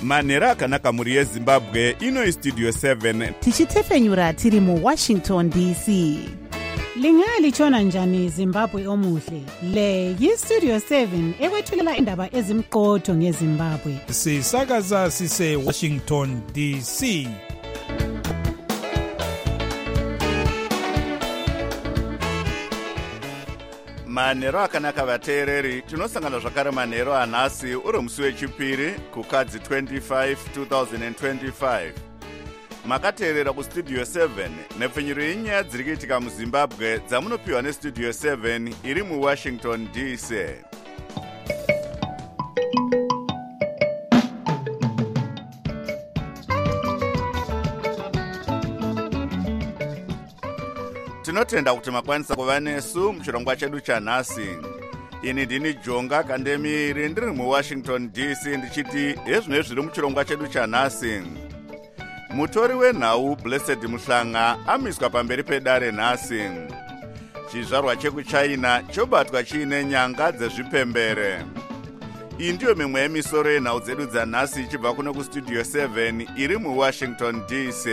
manhero akanaka muri yezimbabwe. Ino Studio 7 tichitefenyura tiri mu Washington DC. Lingalitshona njani Zimbabwe omuhle? Le yi-Studio 7 ekwethulela indaba ezimqotho ngeZimbabwe. Sisakaza sise Washington DC. manhero akanaka vateereri. Tinosangana zvakare manhero anhasi uri musi wechipiri kukadzi 25 2025. Makateerera kustudio 7 nepfenyuro yenyaya dziri kuitika muZimbabwe dzamunopiwa nestudio 7 iri muWashington DC. Tinotenda kuti makwanisa kuva nesu muchirongwa chedu chanhasi. Ini ndini Jonga Kandemiri ndiri muWashington DC ndichiti hezvino zviri muchirongwa chedu chanhasi. Mutori wenhau Blessed Muhlanga amiswa pamberi pedare nhasi. Chizvarwa chekuChina chobatwa chiine nyanga dzezvipembere. Iyi ndiyo mimwe yemisoro yenhau dzedu dzanhasi ichibva kuno kustudio 7 iri muWashington DC.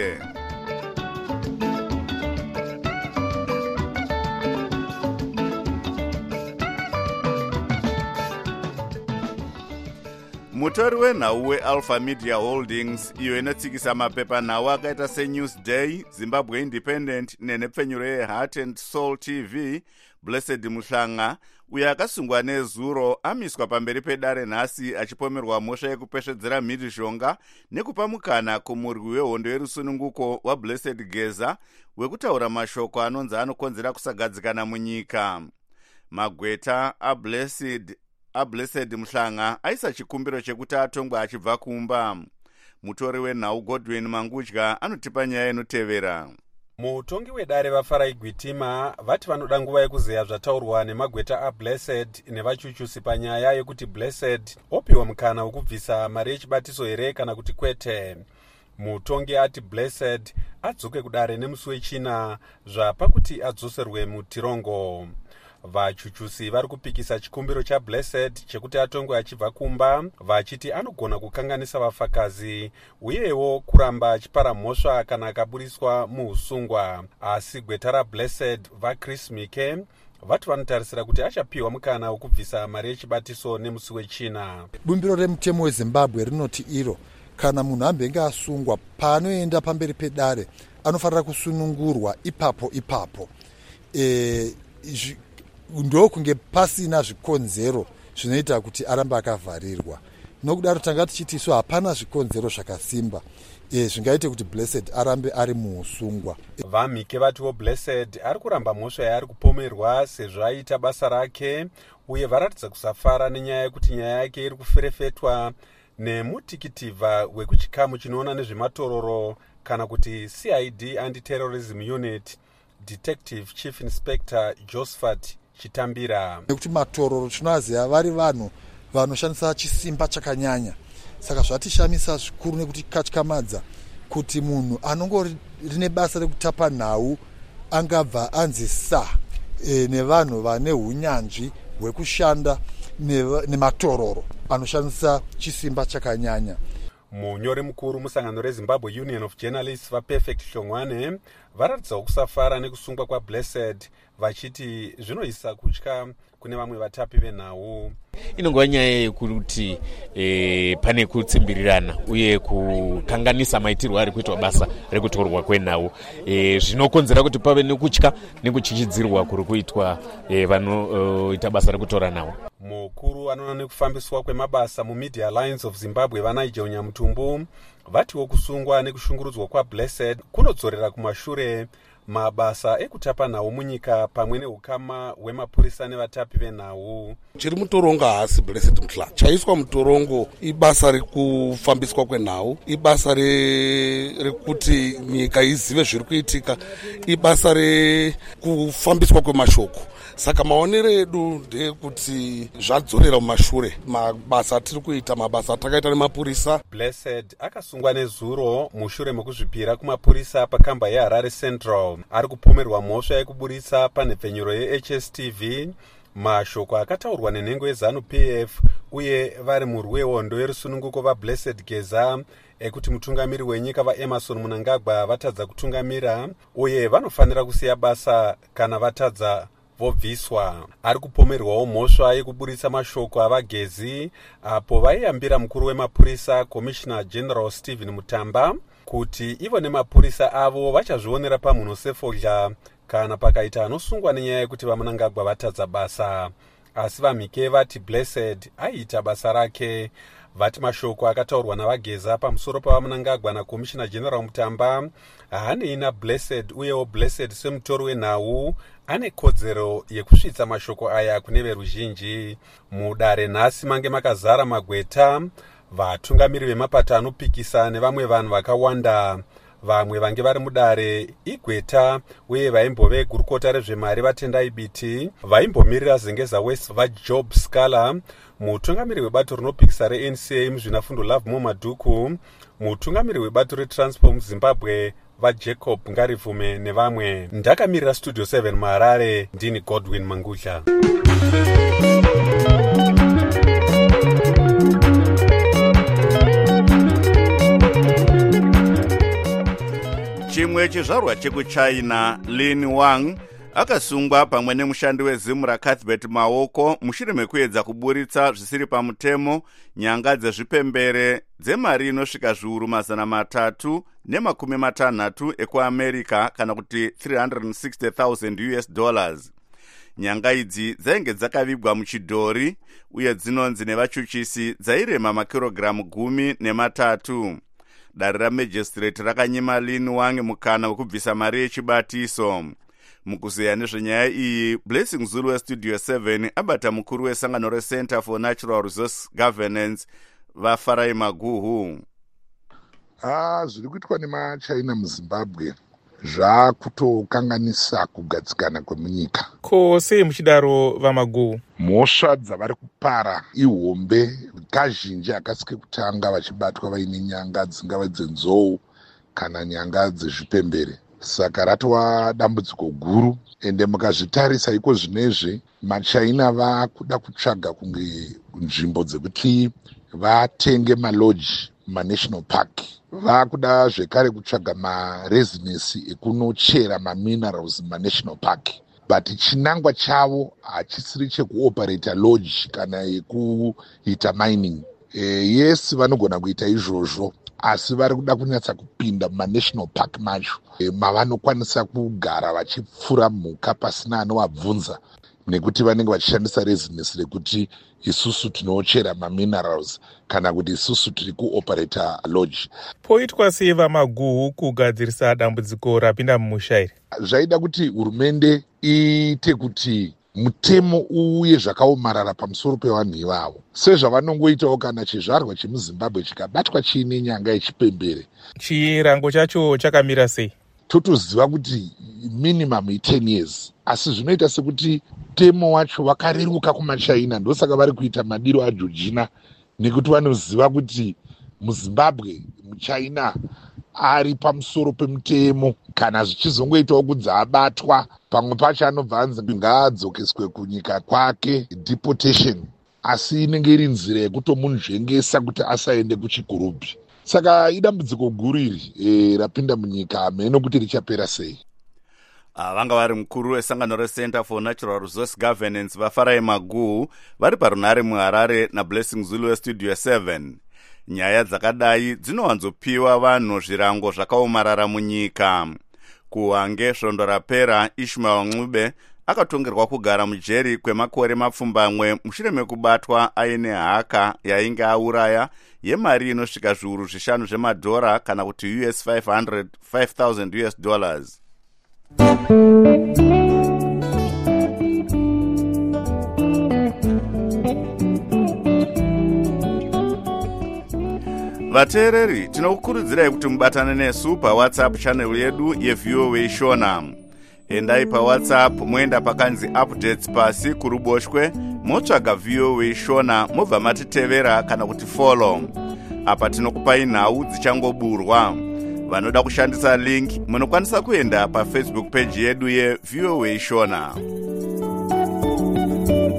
Mutori wenhau weAlpha Media Holdings iyo inotsikisa mapepanhau akaita seNewsday, Zimbabwe Independent nenepfenyuro yeHeart and Soul TV, Blessed Muhlanga, uyo akasungwa nezuro amiswa pamberi pedare nhasi achipomerwa mhosva yekupesvedzera mhirizhonga nekupa mukana kumurwi wehondo yerusununguko waBlessed Geza wekutaura mashoko anonzi anokonzera kusagadzikana munyika. Magweta aBlessed Muhlanga aisa chikumbiro chekuti atongwe achibva kumba. Mutori wenhau Godwin Mangudya anotipa nyaya inotevera. Mutongi wedare vaFarai Gwitima vati vanoda nguva yekuzeya zvataurwa nemagweta aBlessed nevachuchusi panyaya yekuti Blessed opiwa mukana wekubvisa mari yechibatiso here kana kuti kwete. Mutongi ati Blessed adzoke kudare nemusi wechina zvapakuti adzoserwe mutirongo. Vachuchusi vari kupikisa chikumbiro chaBlessed chekuti atongwe achibva kumba, vachiti anogona kukanganisa vafakazi uyewo kuramba achipara mhosva kana akaburiswa muusungwa. Asi gweta raBlessed vaChris Mike vati vanotarisira kuti achapiwa mukana wekubvisa mari yechibatiso nemusi wechina. Bumbiro remutemo weZimbabwe rinoti iro kana munhu ambenge asungwa paanoenda pamberi pedare anofanira kusunungurwa ipapo. Ndokunge pasina zvikonzero zvinoita kuti arambe akavharirwa. Nokudaro tanga tichiti isu hapana zvikonzero zvakasimba zvingaite kuti Blessed arambe ari muusungwa. Vamike vatiwo Blessed ari kuramba mhosva yaari kupomerwa sezvo aita basa rake, uye varatidza kusafara nenyaya yekuti nyaya yake iri kuferefetwa nemutikitivha wekuchikamu chinoona nezvematororo kana kuti CID Anti-Terrorism Unit, Detective Chief Inspector Josephat Chitambira. Nekuti matororo tinoaziva vari vanhu vanoshandisa chisimba chakanyanya. Saka zvatishamisa zvikuru nekuti katyamadza kuti munhu anongori rine basa rekutapa nhau angabva anzisa nevanhu vane hunyanzvi hwekushanda nematororo anoshandisa chisimba chakanyanya. Munyori mukuru musangano reZimbabwe Union of Journalists vaPerfect Hlongwane varatidza kusafara nekusungwa kwaBlessed vachiti zvinoisa kutya kune vamwe vatapi venhau. Inongova nyaya yekuti pane kutsimbirirana uye kukanganisa maitirwo ari kuitwa basa rekutorwa kwenhau, zvinokonzera kuti pave nekutya nekuchichidzirwa kuri kuitwa vanoita basa rekutora nhau. Mukuru anoona nekufambiswa kwemabasa muMedia Alliance of Zimbabwe vaNigel Nyamutumbu vatiwo kusungwa nekushungurudzwa kwaBlessed kunodzorera kumashure mabasa ekutapa nhau munyika pamwe neukama hwemapurisa nevatapi venhau. Chiri mutorongo haasi Blessed Muhlanga. Chaiswa mutorongo ibasa rekufambiswa kwenhau, ibasa rekuti nyika izive zviri kuitika, ibasa rekufambiswa kwemashoko. Saka maonero edu ndeyekuti zvadzorera mumashure mabasa atiri kuita, mabasa atakaita nemapurisa. Blessed akasungwa nezuro mushure mekuzvipira kumapurisa pakamba yeHarare Central. Ari kupomerwa mhosva yekuburisa panhepfenyuro yeHSTV mashoko akataurwa nenhengo yeZANU-PF uye vari murwehondo yerusununguko vaBlessed Geza ekuti mutungamiri wenyika vaEmerson Mnangagwa vatadza kutungamira uye vanofanira kusiya basa kana vatadza vobviswa. Ari kupomerwawo mhosva yekuburitsa mashoko avagezi apo vaiyambira mukuru wemapurisa Commissioner General Stephen Mutamba kuti ivo nemapurisa avo vachazvionera pamhuno sefodya kana pakaita anosungwa nenyaya yekuti vaMnangagwa vatadza basa. Asi vamhike vati Blessed aiita basa rake. Vati mashoko akataurwa navageza pamusoro pavaMnangagwa naCommissioner General Mutamba haanei naBlessed uyewo Blessed semutori wenhau ane kodzero yekusvitsa mashoko aya kune veruzhinji. Mudare nhasi mange makazara magweta, vatungamiri vemapato anopikisa nevamwe vanhu vakawanda. Vamwe vange vari mudare igweta uye vaimbove gurukota rezvemari vaTendai Biti, vaimbomirira Zengeza West vaJob Scala, mutungamiri webato rinopikisa reNCA muzvinafundo Love Momadhuku, mutungamiri webato reTranspo muZimbabwe vaJacob Ngarivume nevamwe. Ndakamirira Studio 7 muHarare, ndini Godwin Mangudla. Chimwe chizvarwa chekuchina Lin Wang akasungwa pamwe nemushandi wezimu raCuthbert Maoko mushure mekuedza kuburitsa zvisiri pamutemo nyanga dzezvipembere dzemari inosvika zviuru 360 ekuAmerica kana kuti $360,000. Nyanga idzi dzainge dzakavigwa muchidhori uye dzinonzi nevachuchisi dzairema makirogiramu 13. Dare ramajistrate rakanyima Lin Wang mukana wekubvisa mari yechibatiso. Mukuzeya nezvenyaya iyi, Blessing Zulu weStudio 7 abata mukuru wesangano reCenter for Natural Resource Governance vaFarai Maguhu. Zviri kuitwa nemachina muZimbabwe zvakutokanganisa kugadzikana kwemunyika. Ko sei muchidaro vaMaguhu? Mhosva dzavari kupara ihombe. Kazhinji akasike kutanga vachibatwa vaine nyanga dzingava dzenzou kana nyanga dzezvipembere. Saka ratova dambudziko guru. Ende mukazvitarisa iko zvinezve maChina vakuda kutsvaga kunge nzvimbo dzekuti vatenge maloji munational park. Vakuda zvekare kutsvaga marezinesi ekunochera maminerals munational park. But chinangwa chavo hachisiri chekuoperata lodge kana yekuita mining. Yes, vanogona kuita izvozvo, asi vari kuda kunyatsa kupinda munational park macho mavanokwanisa kugara vachipfura mhuka pasina anovabvunza, nekuti vanenge vachishandisa rezinesi rekuti isusu tinochera maminerals kana kuti isusu tiri kuoperata lodge. Poitwa sei vaMaguhu kugadzirisa dambudziko rapinda mumusha iri? Zvaida kuti hurumende iite kuti mutemo uye zvakaomarara pamusoro pevanhu ivavo, sezvavanongoitawo kana chizvarwa chemuZimbabwe chikabatwa chiine nyanga yechipembere. Chirango chacho chakamira sei? Totoziva kuti minimum 10 years, asi zvinoita sekuti mutemo wacho wakareruka kumaChina. Ndosaka vari kuita madiro aJorgina, nekuti vanoziva kuti muZimbabwe muChina ari pamusoro pemutemo. Kana zvichizongoitawo kuti abatwa pamwe pacho anobva anzi ngaadzokeswe kunyika kwake, deportation, asi inenge iri nzira yekutomunzvengesa kuti asaende kuchikurubi. Saka idambudziko guru iri rapinda munyika, meno kuti richapera sei. Vanga vari mukuru wesangano reCenter for Natural Resource Governance vaFarai Maguhu vari parunare muHarare naBlessing Zulu weStudio 7. Nyaya dzakadai dzinowanzopiwa vanhu zvirango zvakaomarara munyika. Kuwange svondo rapera, Ishmael Ncube akatongerwa kugara mujeri kwemakore mapfumbamwe mushure mekubatwa aine haka yainge auraya yemari inosvika zviuru 5 zvemadhora kana kuti $5,000. Vateereri, tinokukurudzirai kuti mubatane nesu paWhatsApp channel yedu yeVOA Shona. Endai paWhatsApp moenda pakanzi updates pasi kuruboshwe, motsvaga VOA Shona mobva matitevera kana kuti follow. Apa tinokupai nhau dzichangoburwa. Vanoda kushandisa link munokwanisa kuenda paFacebook page yedu yeVOA Shona.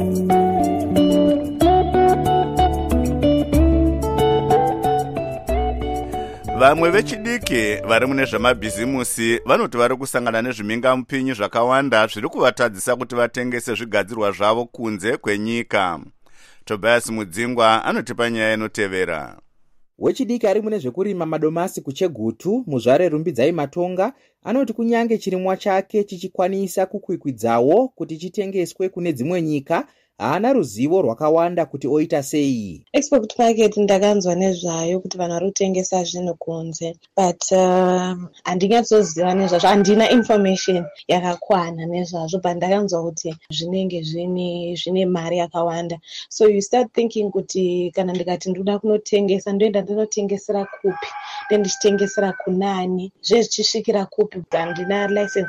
vamwe vechidiki vari mune zvamabhizimusi vanoti vari kusangana nezvimingamupinyi zvakawanda zviri kuvatadzisa kuti vatengese zvigadzirwa zvavo kunze kwenyika. Tobias Mudzingwa anotipa nyaya inotevera. Wechidiki ari mune zvekurima madomasi kuChegutu muzvare Rumbidzai Matonga anoti kunyange chirimwa chake chichikwanisa kukwikwidzawo kuti chitengeswe kune dzimwe nyika, haana ruzivo rwakawanda kuti oita sei. Export market ndakanzwa nezvayo kuti vanhu vari kutengesa zvinhu kunze, but handingatsoziva nezvazvo, handina information yakakwana nezvazvo, but ndakanzwa kuti zvinenge zvine mari yakawanda. So you start thinking kuti kana ndikati ndoda kunotengesa, ndoenda ndinotengesera kupi, ndichitengesera kunani, zvezvichisvikira kupi, handina license.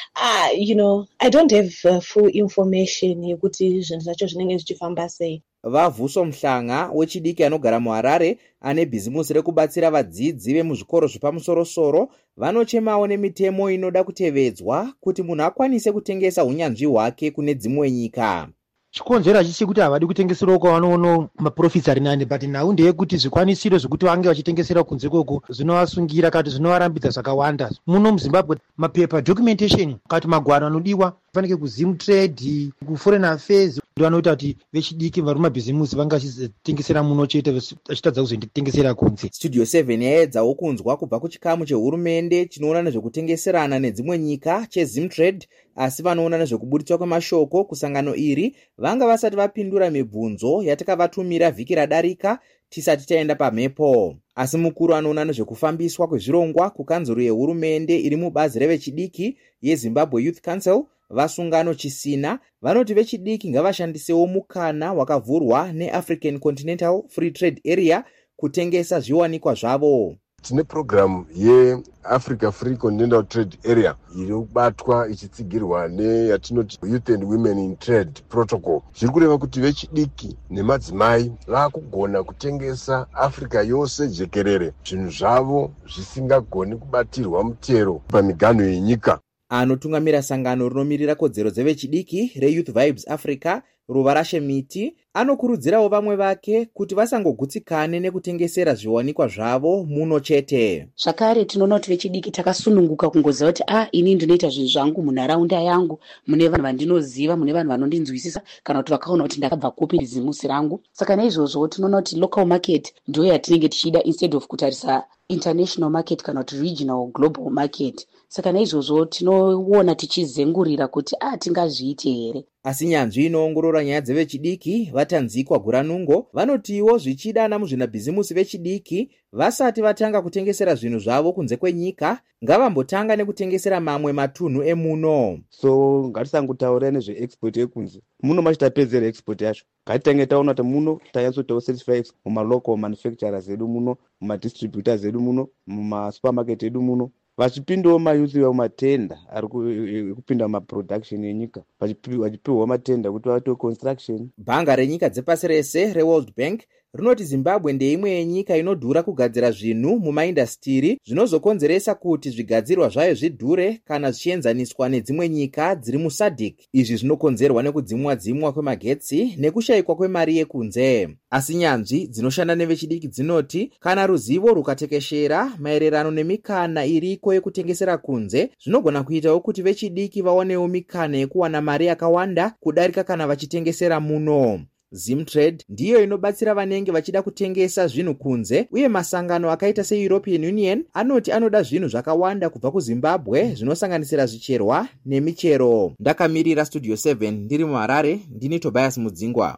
I don't have full information yekuti zvinhu zvacho zvinenge zvichifamba sei. Vavhuso Mhlanga wechidiki anogara muHarare ane bhizimusi rekubatsira vadzidzi vemuzvikoro zvepamusoro-soro vanochemawo nemitemo inoda kutevedzwa kuti munhu akwanise kutengesa unyanzvi hwake kune dzimwe nyika. Chikonzero hachichi kuti havadi kutengeserawo kwavanoona maprofits ari nani, but nhau ndeyekuti zvikwanisiro zvekuti vange vachitengesera kunze koko zvinovasungira kati zvinovarambidza zvakawanda. Muno muZimbabwe mapepa documentation kati magwaro anodiwa fanike kuZimtrade, kuForeign Affairs ndovanoita kuti vechidiki vari mumabhizimusi vange vachitengesera muno chete vachitadza kuzotengesera kunze. Studio 7 yaedzawo kunzwa kubva kuchikamu chehurumende chinoona nezvekutengeserana nedzimwe nyika cheZimtrade, asi vanoona nezvekubuditswa kwemashoko kusangano iri vanga vasati vapindura mibvunzo yatakavatumira vhiki radarika tisati taenda pamhepo. Asi mukuru anoona nezvekufambiswa kwezvirongwa kukanzuru yehurumende iri mubazi revechidiki yeZimbabwe Youth Council vasungano Chisina vanoti vechidiki ngavashandisewo mukana wakavhurwa neAfrican Continental Free Trade Area kutengesa zviwanikwa zvavo. Tine program yeAfrica Free Continental Trade Area inobatwa ichitsigirwa neyatinoti Youth and Women in Trade Protocol. Zviri kureva kuti vechidiki nemadzimai vakugona kutengesa Africa yose jekerere zvinhu zvavo zvisingagoni kubatirwa mutero pamiganho yenyika. Anotungamira sangano rinomirira kodzero dzevechidiki reYouth Vibes Africa Ruvarashe Miti anokurudzirawo vamwe vake kuti vasangogutsikane nekutengesera zviwanikwa zvavo muno chete. Zvakare tinoona kuti vechidiki takasununguka kungoziva kuti ini ndinoita zvinhu zvangu munharaunda yangu, mune vanhu vandinoziva, mune vanhu vanondinzwisisa, kana kuti vakaona kuti ndakabva kupi bizimusi rangu. Saka naizvozvo tinoona kuti local market ndiyo yatinenge tichida instead of kutarisa international market kana kuti regional global market. Saka naizvozvo tinoona tichizengurira kuti tingazviite here. Asi nyanzvi inoongorora nyaya dzevechidiki vatanzikwa Guranungo vanotiwo zvichida ana muzvinabhizimusi vechidiki vasati vatanga kutengesera zvinhu zvavo kunze kwenyika ngavambotanga nekutengesera mamwe matunhu emuno. So ngatisangotaura nezveexport yekunze, muno machitapedzera export yacho. Ngatitange taona kuti muno tanyatsoitawo certify mumalocal manufacturers edu muno, mumadistributors edu muno, mumasupermarket edu muno, vachipindawo mayuthi vematenda ari kupinda mumaproduction yenyika, vachipiwawo matenda kuti vaite construction. Bhanga renyika dzepasi rese reWorld Bank rinoti Zimbabwe ndeimwe yenyika inodhura kugadzira zvinhu mumaindastiri zvinozokonzeresa kuti zvigadzirwa zvayo zvidhure kana zvichienzaniswa nedzimwe nyika dziri muSADC. Izvi zvinokonzerwa nekudzimwa kwemagetsi nekushayikwa kwemari yekunze. Asi nyanzvi dzinoshanda nevechidiki dzinoti kana ruzivo rukatekeshera maererano nemikana iriko yekutengesera kunze, zvinogona kuitawo kuti vechidiki vaonewo mikana yekuwana mari yakawanda kudarika kana vachitengesera muno. Zimtrade ndiyo inobatsira vanenge vachida kutengesa zvinhu kunze, uye masangano akaita seEuropean Union anoti anoda zvinhu zvakawanda kubva kuZimbabwe zvinosanganisira zvicherwa nemichero. Ndakamirira Studio 7 ndiri muHarare, ndini Tobias Mudzingwa.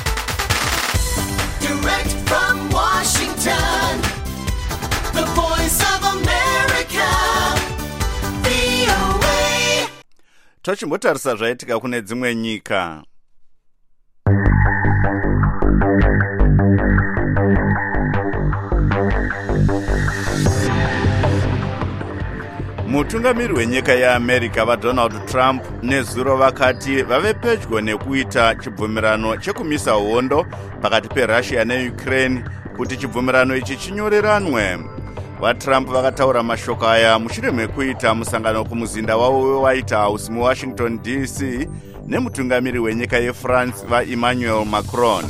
Direct from Washington, the voice of America, VOA. Tochimbotarisa zvaitika kune dzimwe nyika. Mutungamiri wenyika yeAmerica vaDonald Trump nezuro vakati vave pedyo nekuita chibvumirano chekumisa hondo pakati peRussia neUkraine kuti chibvumirano ichi chinyoreranwe. VaTrump vakataura mashoko aya mushure mekuita musangano kumuzinda wavo weWhite House muWashington DC nemutungamiri wenyika yeFrance vaEmmanuel Macron.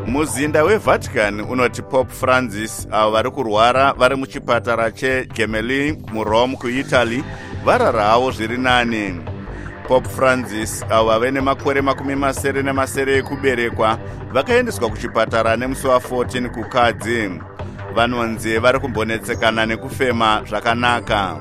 muzinda weVatican unoti Pope Francis avo vari kurwara vari muchipatara cheGemelli muRome kuItaly varara havo zviri nani. Pope Francis avo vave nemakore 70 ekuberekwa vakaendeswa kuchipatara nemusi wa14 kukadzi. Vanonzi vari kumbonetsekana nekufema zvakanaka.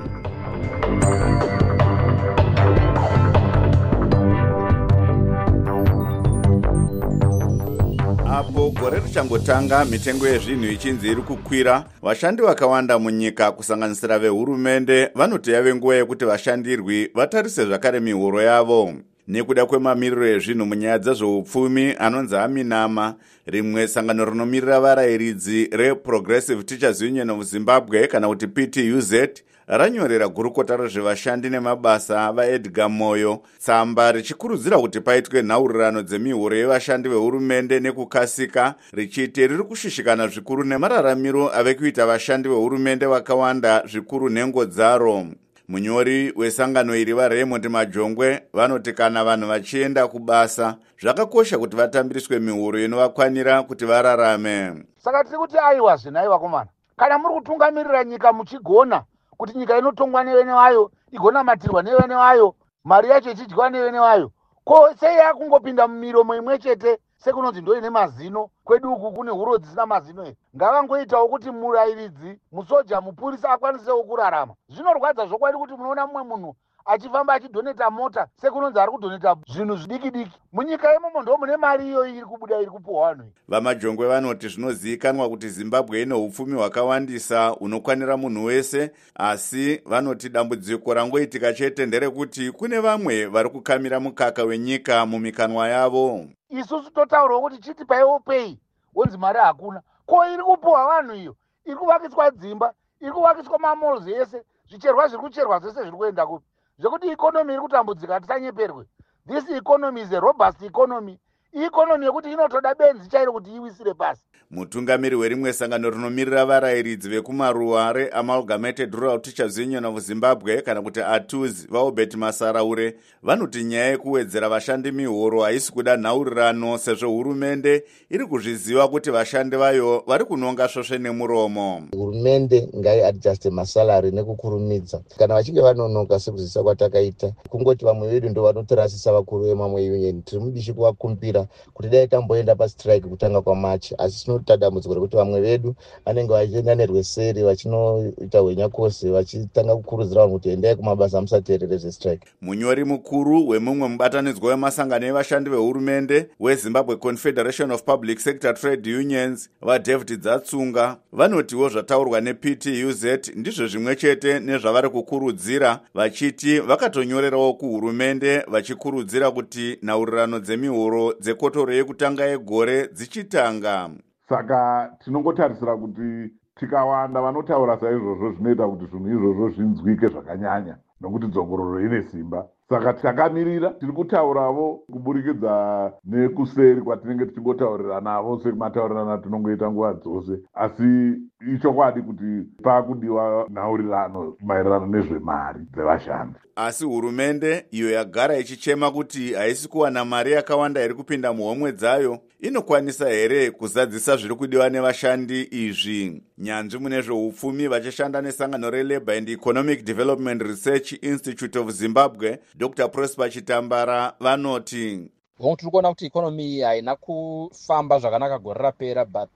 Apo gore richangotanga mitengo yezvinhu ichinzi iri kukwira, vashandi vakawanda munyika kusanganisira vehurumende vanoti yave nguva yekuti vashandirwi vatarise zvakare mihoro yavo. Nekuda kwemamiriro ezvinhu munyaya dzezveupfumi anonzi Aminama, rimwe sangano rinomirira varayiridzi reProgressive Teachers Union of Zimbabwe kana kuti PTUZ ranyorera gurukota rezvevashandi nemabasa vaEdgar Moyo tsamba richikurudzira kuti paitwe nhaurirano dzemihoro yevashandi vehurumende nekukasika, richiti riri kushishikana zvikuru nemararamiro ave kuita vashandi vehurumende vakawanda zvikuru nhengo dzaro. Munyori wesangano iri vaRaymond Majongwe vanoti kana vanhu vachienda kubasa zvakakosha kuti vatambiriswe mihoro inovakwanira kuti vararame. Saka tiri kuti aiwa zvinai vakomana, kana muri kutungamirira nyika muchigona kuti nyika inotongwa nevene vayo, igonamatirwa nevene vayo, mari yacho ichidyiwa nevene vayo, ko sei yakungopinda mumiromo imwe chete sekunonzi ndo ine mazino, kwedu uku kune huro dzisina mazino here. Ngavangoitawo kuti murayiridzi, musoja, mupurisa akwanisewo kurarama. Zvinorwadza zvokwadi kuti munoona mumwe munhu achifamba achidoneta mota sekunonzi ari kudoneta zvinhu zvidiki diki. Munyika imomo ndo mune mari iyo iri kubuda iri kupuwa vanhu. Vamajongwe vanoti zvinozivikanwa kuti Zimbabwe ine upfumi hwakawandisa unokwanira munhu wese, asi vanoti dambudziko rangoitika chete nderekuti kune vamwe vari kukamira mukaka wenyika mumikanwa yavo. Isusu totaurawo kuti chiti paiwo pei wonzi mari hakuna, ko iri kupuwa vanhu iyo, iri kuvakiswa dzimba, iri kuvakiswa mamalls ese, zvicherwa zviri kucherwa zvese zviri kuenda kupi, zvekuti ikonomi iri kutambudzika, tisanyeperwe. This economy is a robust economy, ikonomi yekuti inotoda benzi chairo kuti iwisire pasi. Mutungamiri werimwe sangano rinomirira varayiridzi vekumaruwa reAmalgamated Rural Teachers Union of Zimbabwe kana kuti ATUZ vaObert Masaraure vanoti nyaya yekuwedzera vashandi mihoro haisi kuda nhaurirano sezvo hurumende iri kuzviziva kuti vashandi vayo vari kunonga svosve nemuromo. Hurumende ngaiadjuste masalari nekukurumidza. Kana vachinge vanonoka sekuzisa kwatakaita, kungoti vamwe vedu ndo vanotirasisa vakuru vemamwe union, tiri mudishi kuvakumbira kuti dai tamboenda pastrike kutanga kwamachi, asi tinota dambudziko rekuti vamwe vedu vanenge vachienda nerweseri vachinoita hwenyakose vachitanga kukurudzira vanhu kuti endai kumabasa musateerere zvestrike. Munyori mukuru wemumwe mubatanidzwa wemasangano evashandi vehurumende weZimbabwe Confederation of Public Sector Trade Unions vaDavid Dzatsunga vanotiwo zvataurwa nePTUZ ndizvo zvimwe chete nezvavari kukurudzira, vachiti vakatonyorerawo kuhurumende vachikurudzira kuti nhaurirano dzemihoro dzekotoro yekutanga yegore dzichitanga. Saka tinongotarisira kuti tikawanda vanotaura saizvozvo zvinoita kuti zvinhu izvozvo zvinzwike zvakanyanya, nokuti dzongororo ine simba. Saka takamirira, tiri kutaurawo kuburikidza nekuseri kwatinenge tichingotaurirana navo semataurirana tinongoita nguva dzose, asi ichokwadi kuti pakudiwa nhaurirano maererano nezvemari dzevashandi. Asi hurumende iyo yagara ichichema kuti haisi kuwana mari yakawanda iri kupinda muhomwe dzayo, inokwanisa here kuzadzisa zviri kudiwa nevashandi izvi? Nyanzvi mune zveupfumi vachishanda nesangano reLabour and Economic Development Research Institute of Zimbabwe, Dr. Prosper Chitambara vanoti tiri kuona kuti ikonomi haina kufamba zvakanaka gore rapera, but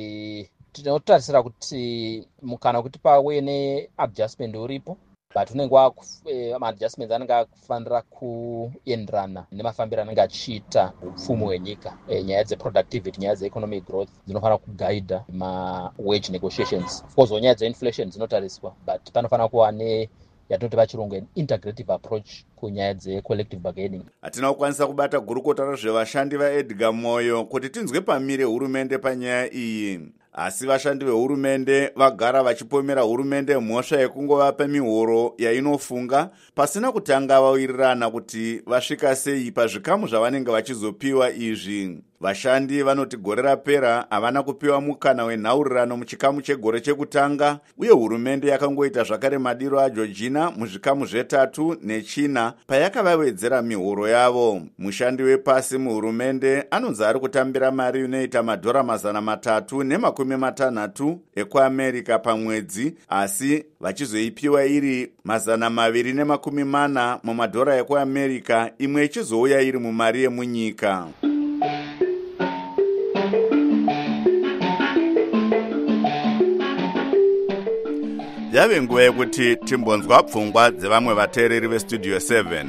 tinotarisira kuti mukana kuti pave neadjustment uripo, but unenge maadjustments anenge akufanira kuenderana nemafambiro anenge achiita upfumi hwenyika. Nyaya dzeproductivity, nyaya dzeeconomic growth dzinofanira kugaidha mawage negotiations. Of course nyaya dzeinflation dzinotariswa, but panofanira kuva yatinoti pachirungu an integrative approach kunyaya dzecollective bargaining. Hatina kukwanisa kubata gurukota rezvevashandi vaEdgar Moyo kuti tinzwe pamire hurumende panyaya iyi, asi vashandi vehurumende vagara vachipomera hurumende mhosva yekungovapa mihoro yainofunga pasina kutanga vawirirana kuti vasvika sei pazvikamu zvavanenge vachizopiwa izvi. Vashandi vanoti gore rapera havana kupiwa mukana wenhaurirano muchikamu chegore chekutanga, uye hurumende yakangoita zvakare madiro aJeorgina muzvikamu zvetatu nechina payakavawedzera mihoro yavo. Mushandi wepasi muhurumende anonzi ari kutambira mari inoita madhora 360 ekuAmerica pamwedzi, asi vachizoipiwa iri 240 mumadhora ekuAmerica, imwe ichizouya iri mumari yemunyika. Yave nguva yekuti timbonzwa pfungwa dzevamwe vateereri vestudio 7.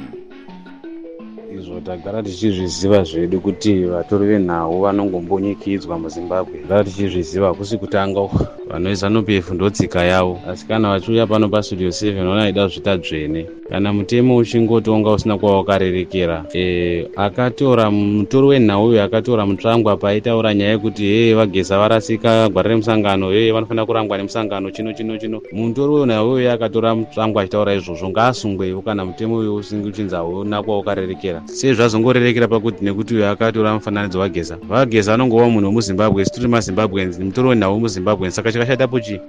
Izvo tagara tichizviziva zvedu kuti vatori venhau vanongombonyikidzwa muZimbabwe. Tagara tichizviziva kusi kutanga vanoZANU-PF ndotsika yavo, asi kana vachiuya pano pastudio 7 vanoida zvita dzvene. Kana mutemo uchingotonga usina kwawakarerekera, akatora mutori wenhau uyu akatora mutsvangwa paitaura nyaya yekuti vageza varasika gwarire musangano, vanofanira kurangwa nemusangano chino. Mutori wenhau uyu akatora mutsvangwa achitaura izvozvo, ngaasungwewo kana mutemo uyu uchinzi hauna kwawakarerekera. Sei zvazongorerekera pakuti nekuti uyu akatora mufananidzo wageza. Vageza anongova munhu wemuZimbabwe, tiri maZimbabweans, mutori wenhau wemuZimbabwe, saka chakashatapo chii?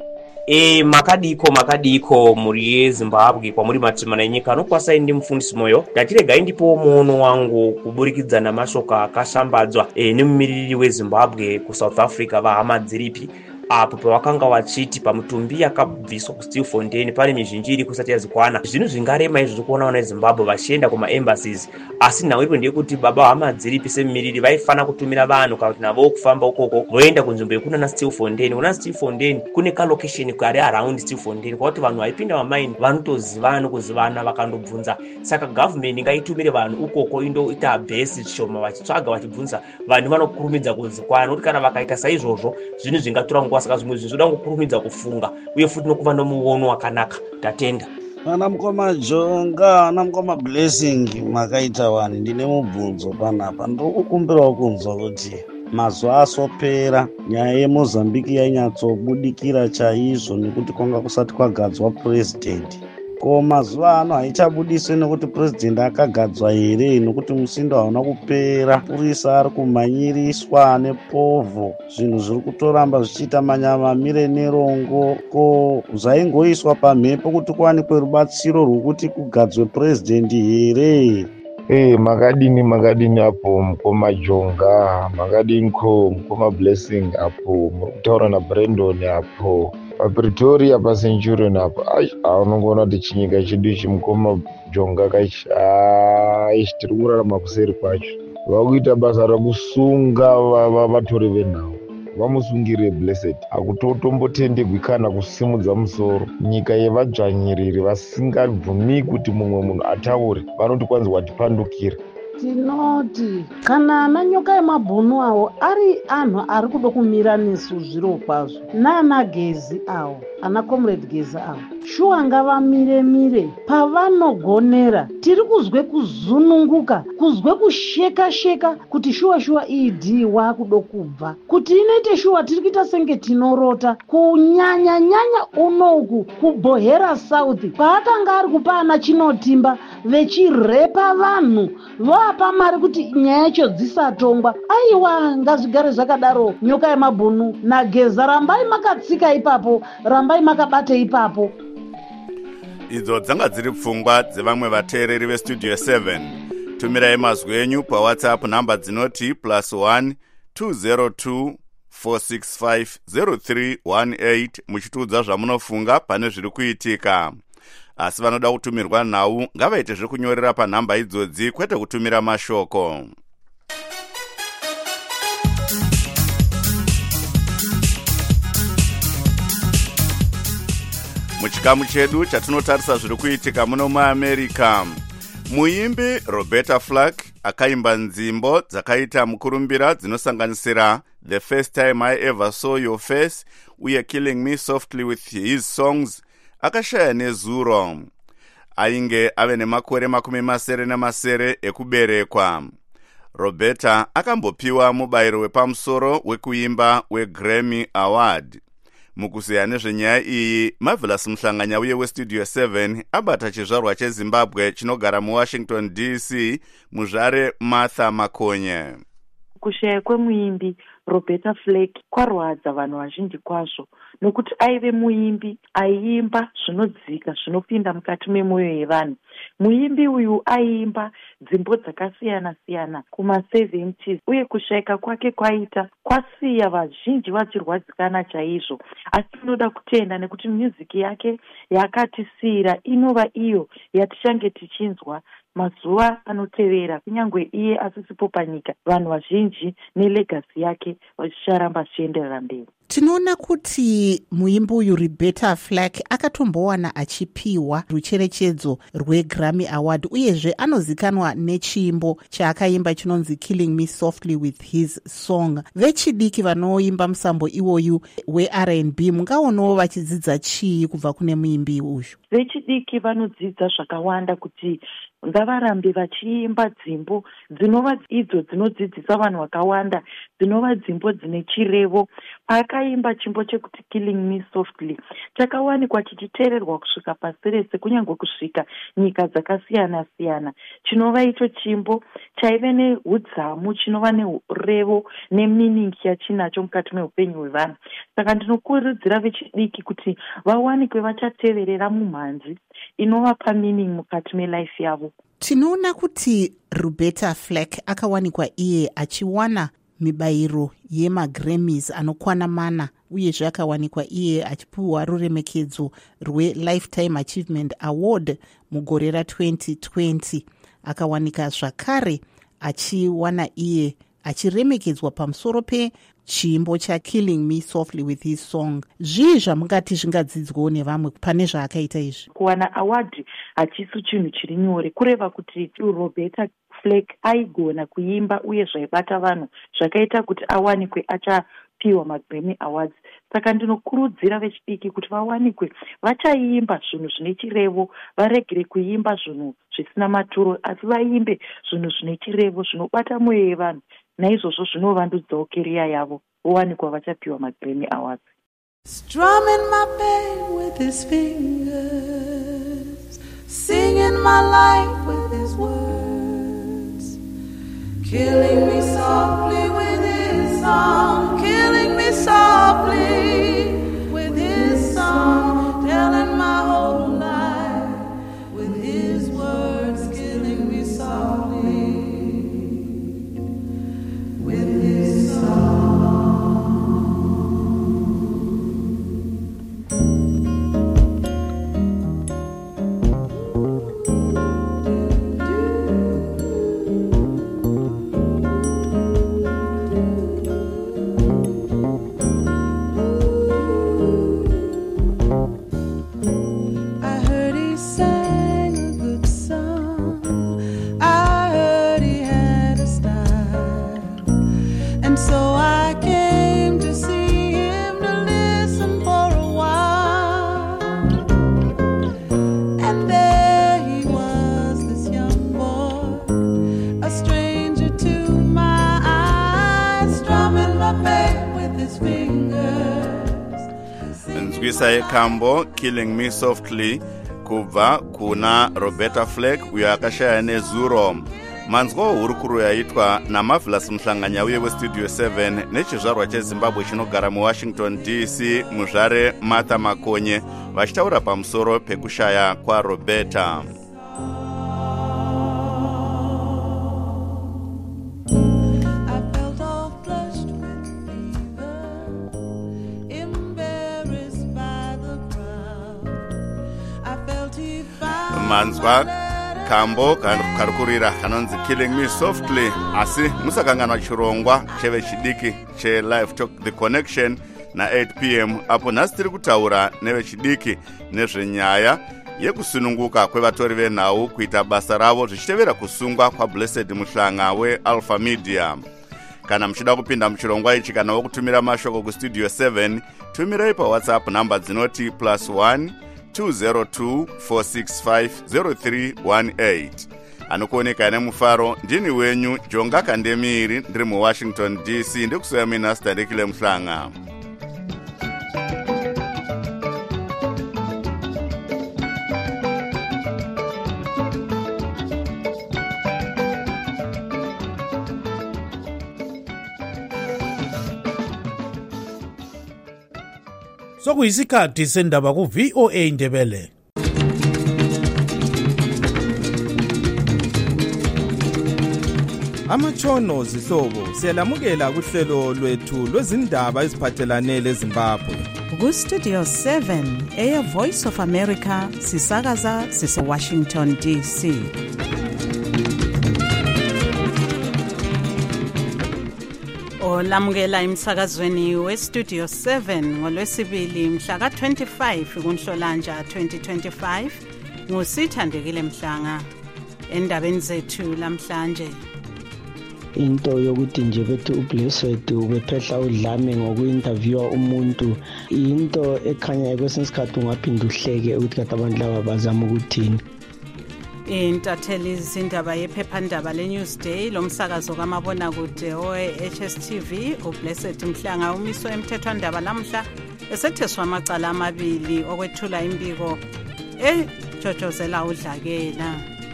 Makadiko muri yeZimbabwe kwamuri matimana enyika anokwasai ndi mufundisi moyo ndatiregai ndipo muono wangu kuburikidza namashoko akashambadzwa nemumiriri weZimbabwe kuSouth Africa vahama dziripi apo pavakanga vachiti pamutumbi yakabviswa kuStilfontein pane mizhinji iri kusati yazikwana. Zvinhu zvingarema izvo zvikuona neZimbabwe vachienda kumaembassies, asi nhau iripo ndeyekuti baba hama dziripi semumiriri vaifana kutumira vanhu kana kuti navo kufamba ukoko voenda kunzvimbo yekuna Stilfontein. Kuna Stilfontein kune kalokesheni kari around Stilfontein kwakuti vanhu vaipinda vamaini vanotozivana nokuzivana vakandobvunza. Saka government ngaitumire vanhu ukoko indoita base shoma vachitsvaga vachibvunza vanhu vanokurumidza kuzikwana, nokuti kana vakaita saizvozvo zvinhu zvingatora nguva. Saka zvimwe zvinhu zvoda kukurumidza kufunga uye futi nokuva nomuono wakanaka. Tatenda ana mukoma Jonga, ana mukoma Blessing, makaita wani. Ndine mubvunzo panapa, ndiri kukumbirawo kunzwa kuti mazuva asopera nyaya yeMozambique yainyatsobudikira chaizvo nekuti kwanga kusati kwagadzwa president. Ko mazuva ano haichabudiswi nekuti president akagadzwa here, nekuti musindo hauna kupera, purisa ari kumanyiriswa nepovho, zvinhu zviri kutoramba zvichiita manyamamire nerongo. Ko zvaingoiswa pamhepo kuti kuwanikwe rubatsiro rwokuti kugadzwe president here? Makadini apo mukoma Jonga, makadini ko mukoma Blessing apo muri kutaura naBrandon apo paPretoria paCenturion apo. Unongoona kuti chinyika chedu chimukoma Jonga tiri kurarama kuseri kwacho. Vakuita basa rekusunga vatori venhau, vamusungire Blessed. Hakutotombotendegwi kana kusimudza musoro. Nyika yevadzvanyiriri vasingabvumi kuti mumwe munhu ataure, vanoti kwanzi watipandukira. Tinoti kana ananyoka yemabhunu awo ari anhu ari kuda kumira nesu zviro kwazvo, naana Gezi awo, ana comrade Gezi awo, shuwa ngavamire pavanogonera. Tiri kuzwe kuzununguka, kuzwe kusheka kuti shuwa ED wakuda kubva, kuti inoite shuwa tiri kuita senge tinorota. Kunyanya unoku kuBohera South paakanga ari kupa ana Chinotimba vechirepa vanhu vapa mari kuti nyaya yacho dzisatongwa. Aiwa, ngazvigare zvakadaro. Nyoka yemabhunu naGeza, rambai makatsika ipapo, rambai makabate ipapo. Idzo dzanga dziri pfungwa dzevamwe vateereri vestudio 7. Tumirai mazwi enyu paWhatsApp namba dzinoti +1 202 465 0318 muchitiudza zvamunofunga pane zviri kuitika. Asi vanoda kutumirwa nhau ngavaite zvekunyorera panhamba idzodzi, kwete kutumira mashoko. Muchikamu chedu chatinotarisa zviri kuitika muno muAmerica, muimbi Roberta Flack akaimba nzimbo dzakaita mukurumbira dzinosanganisira The First Time I Ever Saw Your Face uye Killing Me Softly with His Songs akashaya nezuro. Ainge ave nemakore 70 ekuberekwa. Roberta akambopiwa mubayiro wepamusoro wekuimba weGrammy Award. Mukuziya nezvenyaya iyi, Marvelous Muhlanganya uye westudio 7 abata chizvarwa cheZimbabwe chinogara muWashington DC, muzvare Martha Makonye. kushaya kwemuimbi Roberta Flack kwarwadza vanhu vazhinji kwazvo, nokuti aive muimbi aiimba zvinodzika zvinopinda mukati memwoyo yevanhu. Muimbi uyu aiimba dzimbo dzakasiyana siyana kuma70s, uye kushayika kwake kwaita kwasiya vazhinji vachirwadzikana chaizvo. Asi tinoda kutenda nekuti muziki yake yakatisiyira inova iyo yatichange tichinzwa mazuva anotevera, kunyange iye asisipo panyika. Vanhu vazhinji nelegasi yake vacharamba chienderera mberi. Tinoona kuti muimbi uyu Roberta Flack akatombowana achipiwa rucherechedzo rweGrammy Award, uyezve anozikanwa nechiimbo chaakaimba chinonzi Killing Me Softly with His Song. Vechidiki vanoimba musambo iwoyu weR&B mungaonawo vachidzidza chii kubva kune muimbi uyu? Vechidiki vanodzidza zvakawanda kuti ngavarambe vachiimba dzimbo dzinova idzo dzinodzidzisa vanhu vakawanda, dzinova dzimbo dzine chirevo. Akaimba chimbo chekuti Killing Me Softly chakawanikwa chichiteererwa kusvika pasi rese, kunyange kusvika nyika dzakasiyana siyana. Chinova icho chimbo chaive neudzamu, chinova nerevo nemining yachinacho mukati meupenyu hwevanhu. Saka ndinokurudzira vechidiki kuti vawanikwe vachateverera mumhanzi inovapa meaning mukati melife yavo. Tinoona kuti Roberta Flack akawanikwa iye achiwana mibayiro yemaGrammys anokwana 4, uyezve akawanikwa iye achipiwa ruremekedzo rweLifetime Achievement Award mugore ra2020. Akawanika zvakare achiwana iye achiremekedzwa pamusoro pechimbo chaKilling Me Softly with His Song. Zvii zvamungati zvingadzidzwawo nevamwe pane zvaakaita izvi? Kuwana award hachisi chinhu chiri nyore, kureva kuti Roberta Flack aigona kuimba uye zvaibata vanhu zvakaita kuti awanikwe achapiwa maGrammy Awards. Saka ndinokurudzira vechidiki kuti vawanikwe vachaimba zvinhu zvine chirevo, varegere kuimba zvinhu zvisina maturo, asi vaimbe zvinhu zvine chirevo zvinobata mwoyo yevanhu. Naizvozvo zvinovandudzawo keriya yavo, vowanikwa vachapiwa maGrammy Awards. Strumming my pain with his fingers, singing my life with his words, killing me softly with his song, killing me softly with his song, telling my whole life with his words, killing me softly with his song. nzwisa yekambo Killing Me Softly kubva kuna Roberta Flack uyo akashaya nezuro. Manzwa hurukuru yaitwa naMarvelous Mhlanganya uye weStudio 7 nechizvarwa cheZimbabwe chinogara muWashington DC, muzvare Martha Makonye, vachitaura pamusoro pekushaya kwaRoberta. Manzwa kambo karikurira kanonzi Killing Me Softly, asi musakanganwa chirongwa chevechidiki cheLive Talk The Connection na 8 p.m. apo nhasi tiri kutaura nevechidiki nezvenyaya yekusununguka kwevatori venhau kuita basa ravo zvichitevera kusungwa kwaBlessed Muhlanga weAlpha Media. Kana muchida kupinda muchirongwa ichi kana wokutumira mashoko kuStudio 7, tumirai paWhatsApp namba dzinoti +1 202-465-0318. Anokuoneka nemufaro ndini wenyu Jonga Kandemiri, ndiri muWashington DC, ndikusuya mina Standekile Muhlanga. Sokuyisikhathi sendaba ku VOA Indebele. Amatshono zihlobo siyalamukela kuhlelo lwethu lwezindaba eziphathelane leZimbabwe. Ku Studio 7 Air Voice of America sisakaza sise Washington DC. Olamukela emsakazweni we Studio 7 ngolwesibili mhla ka 25 kuNhlolanja 2025 ngusithandekile Mhlanga. Endabeni zethu lamhlanje, into yokuthi nje bethu uBlessed ubephehla udlame ngokuinterviewa umuntu into ekhanya kwesinye isikhathi ungaphinda uhleke ukuthi kade abantu laba bazama ukuthini. Intatheli izindaba yephephandaba leNewsday lomsakazo kamabonakude we-HSTV uBlessed Mhlanga umiswe emthethwandaba lamhla esetheswa amacala amabili okwethula imbiko ejojozela udlakela.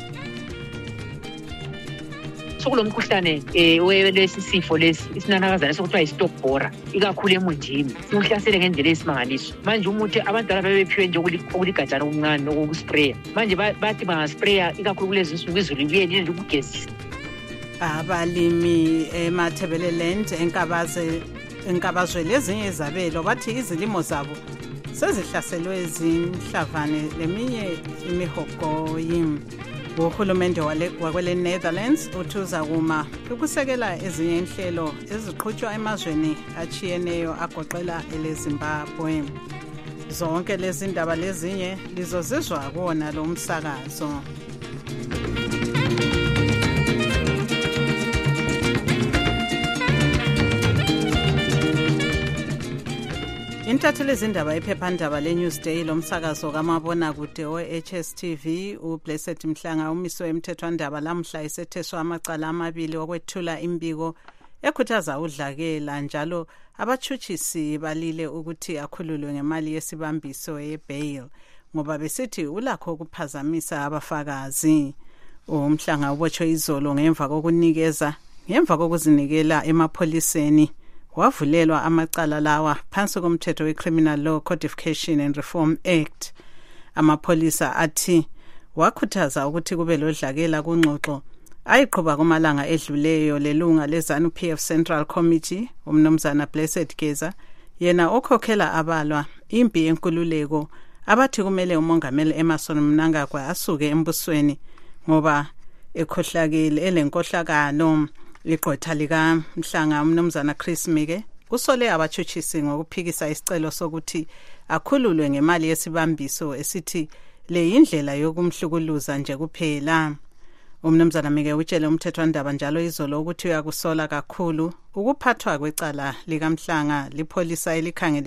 Sokulomkhuhlane welesi sifo lesi isinanakazana sokuthiwa yi-stalk borer ikakhulu emunjini siuhlasele ngendlela esimangaliso. Manje umuthi abantwana bebephiwe nje okuligajana okuncane okokuspraya, manje bathi bangaspraya ikakhulu kulezi nsuku izulu libuye lile lokugezisa. Abalimi eMathebeleland enkabazwe lezinye izabelo bathi izilimo zabo sezihlaselwe ezinhlavane leminye imihogo yimi. Uhulumende wakwele Netherlands uthuza kuma ukusekela ezinye inhlelo eziqhutshwa emazweni achiyeneyo agoqela eleZimbabwe. Zonke lezi ndaba lezinye lizozizwa kuona lo msakazo. Intatheli izindaba iphephandaba leNewsday lomsakazo kamabonakude we-HSTV uBlessed Mhlanga umiswe emthethwandaba lamhla esetheswa amacala amabili okwethula imbiko ekhuthaza udlakela, njalo abathutshisi balile ukuthi akhululwe ngemali yesibambiso yebail ngoba besithi ulakho ukuphazamisa abafakazi. Umhlanga ubotshwe izolo ngemva kokuzinikela emapholiseni wavulelwa amacala lawa phansi komthetho we-Criminal Law Codification and Reform Act. Amapholisa athi wakhuthaza ukuthi kube lodlakela kungxoxo ayiqhuba kumalanga edluleyo lelunga leZANU-PF Central Committee umnumzana Blessed Geza, yena okhokhela abalwa impi yenkululeko, abathi kumele umongameli Emmerson Mnangagwa asuke embusweni ngoba ekhohlakele elenkohlakalo. Igqwetha lika Mhlanga umnumzana Chris Mike usole abathutshisi ngokuphikisa isicelo sokuthi akhululwe ngemali yesibambiso esithi le indlela yokumhlukuluza nje kuphela. Umnumzana Mike utshele umthethwandaba njalo izolo ukuthi uyakusola kakhulu ukuphathwa kwecala lika Mhlanga lipholisa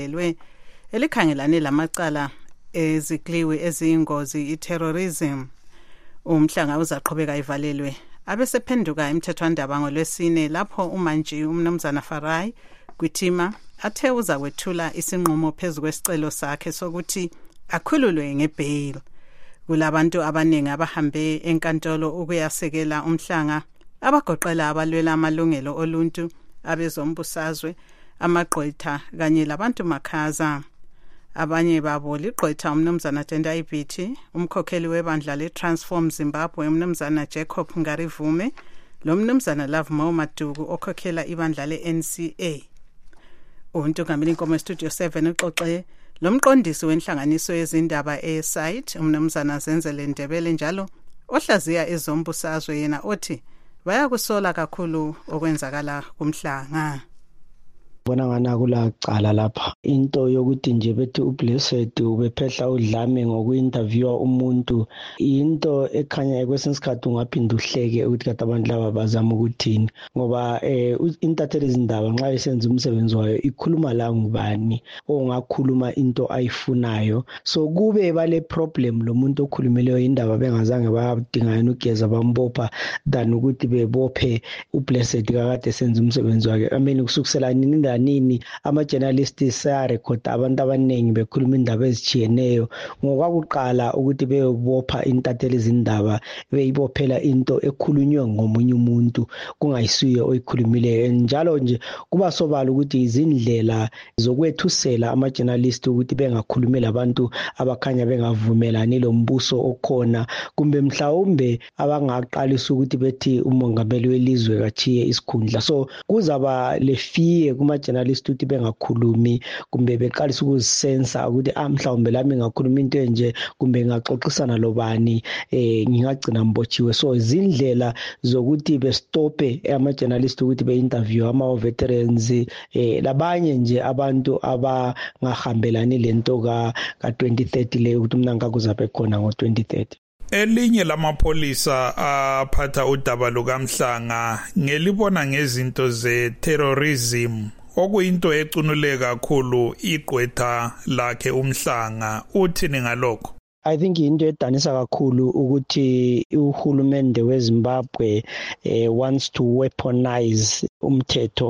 elikhangelane lamacala ezikliwi eziyingozi i-terrorism. Umhlanga uzaqhubeka ivalelwe abesephenduka emthethwandaba ngolwesine lapho umantshi umnumzana Farai Gwitima athe uza kwethula isinqumo phezu kwesicelo sakhe sokuthi akhululwe ngebail. Kulabantu abaningi abahambe enkantolo ukuyasekela Mhlanga abagoqela abalwela amalungelo oluntu, abezombusazwe, amagqwetha kanye labantu makhaza. Abanye babo ligqwetha umnumzana Tendai Biti, umkhokheli webandla leTransform Zimbabwe umnumzana Jacob Ngarivume, lo mnumzana Love Mo Madugu okhokhela ibandla leNCA. Untungameli inkomo Studio 7 uxoxe lo mqondisi wenhlanganiso yezindaba eSite umnumzana Zenzele Ndebele njalo ohlaziya ezombusazwe, yena othi bayakusola kakhulu okwenzakala kuMhlanga. Bona ngana kula cala lapha into yokuthi nje bethi uBlessed ubephehla udlame ngokuinterviewa umuntu into ekhanya kwesinye isikhathi ungaphinda uhleke ukuthi kade abantu laba bazama ukuthini ngoba intatheli izindaba nxa isenza umsebenzi wayo ikhuluma la ngubani ongakhuluma into ayifunayo. So kube bale problem lo muntu okhulumileyo indaba bengazange bayadingana ugeza bambopha than ukuthi bebophe uBlessed kakade senza umsebenzi wakhe. Kusukisela nini nini nini ama-journalist sayarekhoda abantu abaningi bekhuluma indaba ezitshiyeneyo ngokwakuqala ukuthi beyobopha intatheli izindaba beyibophela into ekhulunywe ngomunye umuntu kungayisuye oyikhulumileyo njalo nje kuba sobala ukuthi izindlela zokwethusela ama-journalist ukuthi bengakhulumi labantu abakhanya bengavumelani lombuso okhona kumbe mhlawumbe abangaqalisa ukuthi bethi umongameli welizwe kachiye isikhundla so kuzaba lefiye kuma-journalist ukuthi bengakhulumi kumbe beqalisa ukuzisensa ukuthi mhlawumbe lami ngakhuluma into enje kumbe ngaxoxisana lobani ngingagcina mbotshiwe so izindlela zokuthi bestope ama-journalist ukuthi be-interview ama-veterans labanye nje abantu abangahambelani lento ka-2030 leyo ukuthi umnanga kuzabe khona ngo-2030. Elinye lamapholisa aphatha udaba lukaMhlanga ngelibona ngezinto ze-terrorism okuyinto ecunule kakhulu igqwetha lakhe uMhlanga uthini ngalokho? I think into edanisa kakhulu ukuthi uhulumende weZimbabwe wants to weaponize umthetho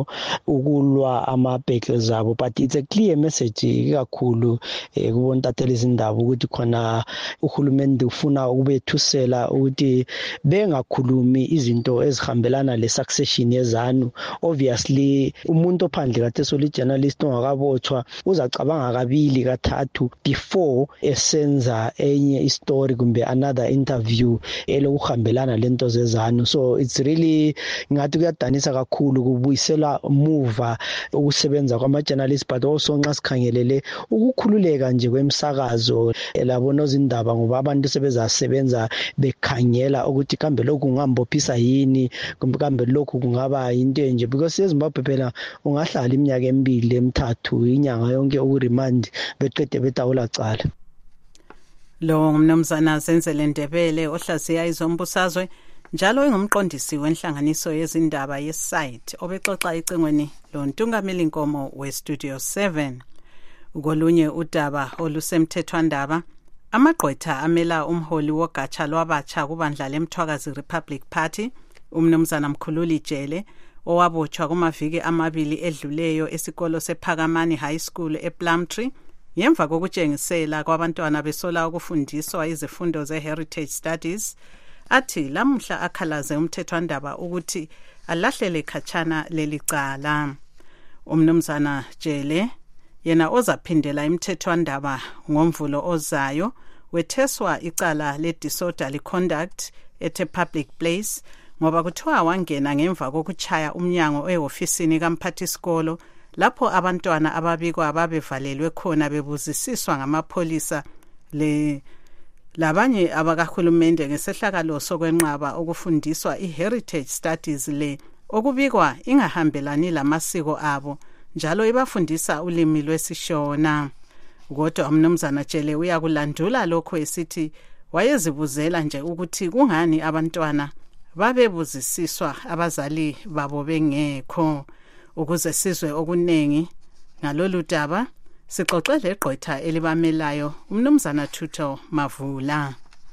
ukulwa amabhekle zabo but it's a clear message kakhulu kubontatheli izindaba ukuthi khona uhulumende ufuna ukubethusela ukuthi bengakhulumi izinto ezihambelana le-succession yezanu. Obviously umuntu ophandle kade soli journalist ongakabotshwa uzacabanga kabili kathathu before esenza enye istory kumbe another interview elokuhambelana lento zezanu so it's really ngathi kuyadanisa kakhulu kubuyisela muva ukusebenza kwama-journalist but also nxa sikhangelele ukukhululeka nje kwemsakazo labona izindaba ngoba abantu sebezasebenza bekhangela ukuthi kambe lokhu kungambophisa yini kumbe kambe lokhu kungaba into enje because eZimbabwe phela ungahlala iminyaka emibili emithathu inyanga yonke ukuremand beqede betawula cala. Lo ngumnumzana Zenzele Ndebele ohlaziya izombusazwe njalo engumqondisi wenhlanganiso yezindaba yesite obexoxa icingweni lo Ntungameli Nkomo weStudio 7. Ukolunye udaba olusemthethwandaba amagqwetha amela umholi wogatsha lwabatsha kubandla leMthwakazi Republic Party umnumzana Mkhululi Jele owabotshwa kumaviki amabili edluleyo esikolo sePhakamani High School ePlumtree yemva kokutshengisela kwabantwana besola ukufundiswa izifundo ze-Heritage Studies athi lamhla akhalaze umthethwandaba ukuthi alahlele khatshana lelicala. Umnumzana Jele yena ozaphindela imthethwandaba ngomvulo ozayo wetheswa icala le-disorderly conduct at a public place ngoba kuthiwa wangena ngemva kokuchaya umnyango ehofisini kamphathisikolo lapho abantwana ababikwa babevalelwe khona bebuzisiswa ngamapholisa labanye abakahulumende ngesehlakalo sokwenqaba ukufundiswa i-Heritage Studies okubikwa ingahambelani lamasiko abo njalo ibafundisa ulimi lwesiShona. Kodwa umnumzana Jele uyakulandula lokho esithi wayezibuzela nje ukuthi kungani abantwana babebuzisiswa abazali babo bengekho. Ukuze sizwe okunengi ngalolu daba sixoxele igqwetha elibamelayo umnumzana Thuto Mavula.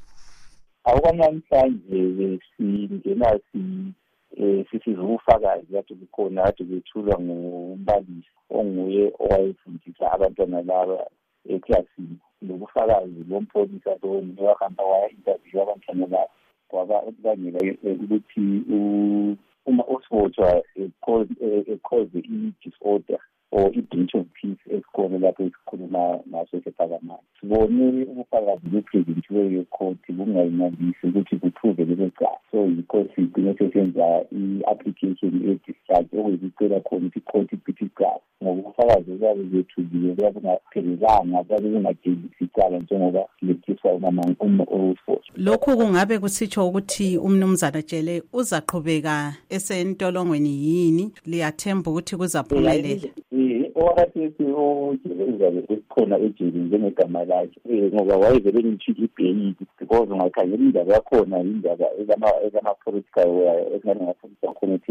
Namhlanje singena sisizufakazi yathi kukhona kade kwethulwa ngumbalisi onguye owayefundisa abantwana laba eklasini lokufakazi lompholisa lona wahamba waya-interview abantwana laba kwaba ukubangela ukuthi uma usibotshwa cause i-disorder or i-breach of peace esikole lapho esikhuluma ngaso sePhakamani. Sibone ubufakazi beprezentiweyo ekhoti bungayinambisi ukuthi kuphuve lelo cala. So yikho sigcine sesenza i-application e-discharge okuyicela khona ukuthi ikhoti iphethe icala ngobufakazi obabe bethuliwe babe bungaphelelanga babe bungadingisi icala njengoba lethiswa usibotshwa. Lokhu kungabe kusitsho ukuthi umnumzana Jele uzaqhubeka esentolongweni yini liyathemba ukuthi kuzaphumelela? Owakathi oJele uzabe esikhona ejele njengegama lakhe ngoba wayevele ngitshila ibheyili because ungakhangela indaba yakhona indaba ezama-political esingane nga-political connotation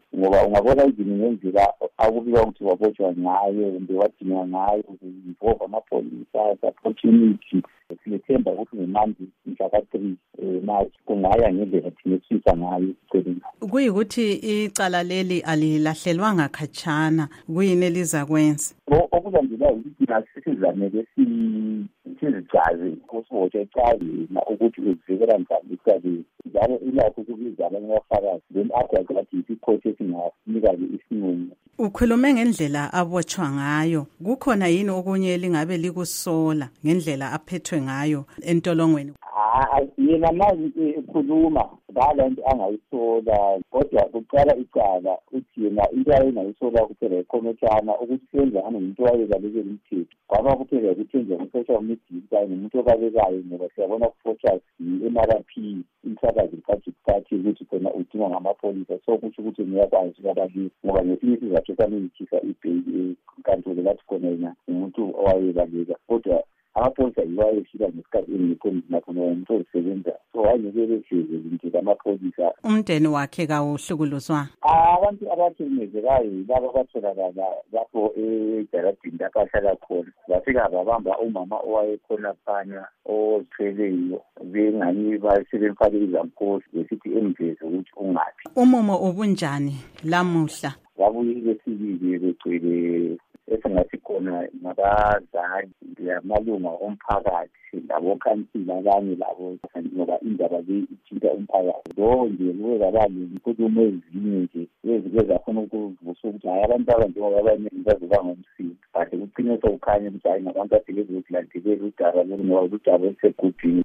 ngoba ungabona izinto ngendlela akubika ukuthi wabotshwa ngayo kumbe wadinga ngayo involve amapholisa opportunity silethemba ukuthi ngemandi mhlaka-3 March kungaya ngendlela thina esifisa ngayo isisebenzi. Kuyikuthi icala leli alilahlelwanga khatshana, kuyini elizakwenza? Okulandelayo ukuthi nasizamele sizichaze kusibotshwa ecaleni ukuthi uzivikela njani icaleni, njalo ilakho ukubiza abanye abafakazi then athi isikhothi esinganika-ke isinqumo. Ukhulume ngendlela abotshwa ngayo, kukhona yini okunye lingabe likusola ngendlela aphethwe ngayo entolongweni? Yena manje ekhuluma ngalento angayisola, kodwa kuqala icala uthi yena into ayengayisola kuphela ikhometshana ukuthi senzani umuntu owayebalekela umthetho, kwaba kuphela ukuthenjwa ku-social media kanye nomuntu obalekayo, ngoba siyabona ku-focus i-MRP insakazi Republic Party ukuthi khona udingwa ngamapholisa, so kusho ukuthi ngiyakwazi ukabalisa ngoba ngesinye isizathu samiyithisa ibheki enkantolo lathi khona yena umuntu owayebaleka, kodwa amapholisa yiwo ayefika ngesikhathi engekho nakho nomuntu osebenza, so wayengeke hleze nje amapholisa. Umndeni wakhe kawuhlukuluzwa? Abantu abathemezekayo laba abatholakala lapho ejaradini lapho ahlala khona, bafika babamba umama owayekhona phana ozithweleyo bengani basebemfake izamkhosi besithi emveze ukuthi ungaphi. Umumo ubunjani lamuhla? Babuyile sibili begcwele esingathi khona nabazali lamalunga omphakathi labokhansila abanye labo, ngoba indaba le ithinta umphakathi. Lo nje lwekabanye inkulumo ezinye nje ezafuna ukuvusa ukuthi hayi abantu abanjengoba abaningi bazoba ngomsindo, kahle kucine sewukhanya ukuthi hayi ngabantu adeleze ukulandelela udaba lolu ngoba udaba olusegudini.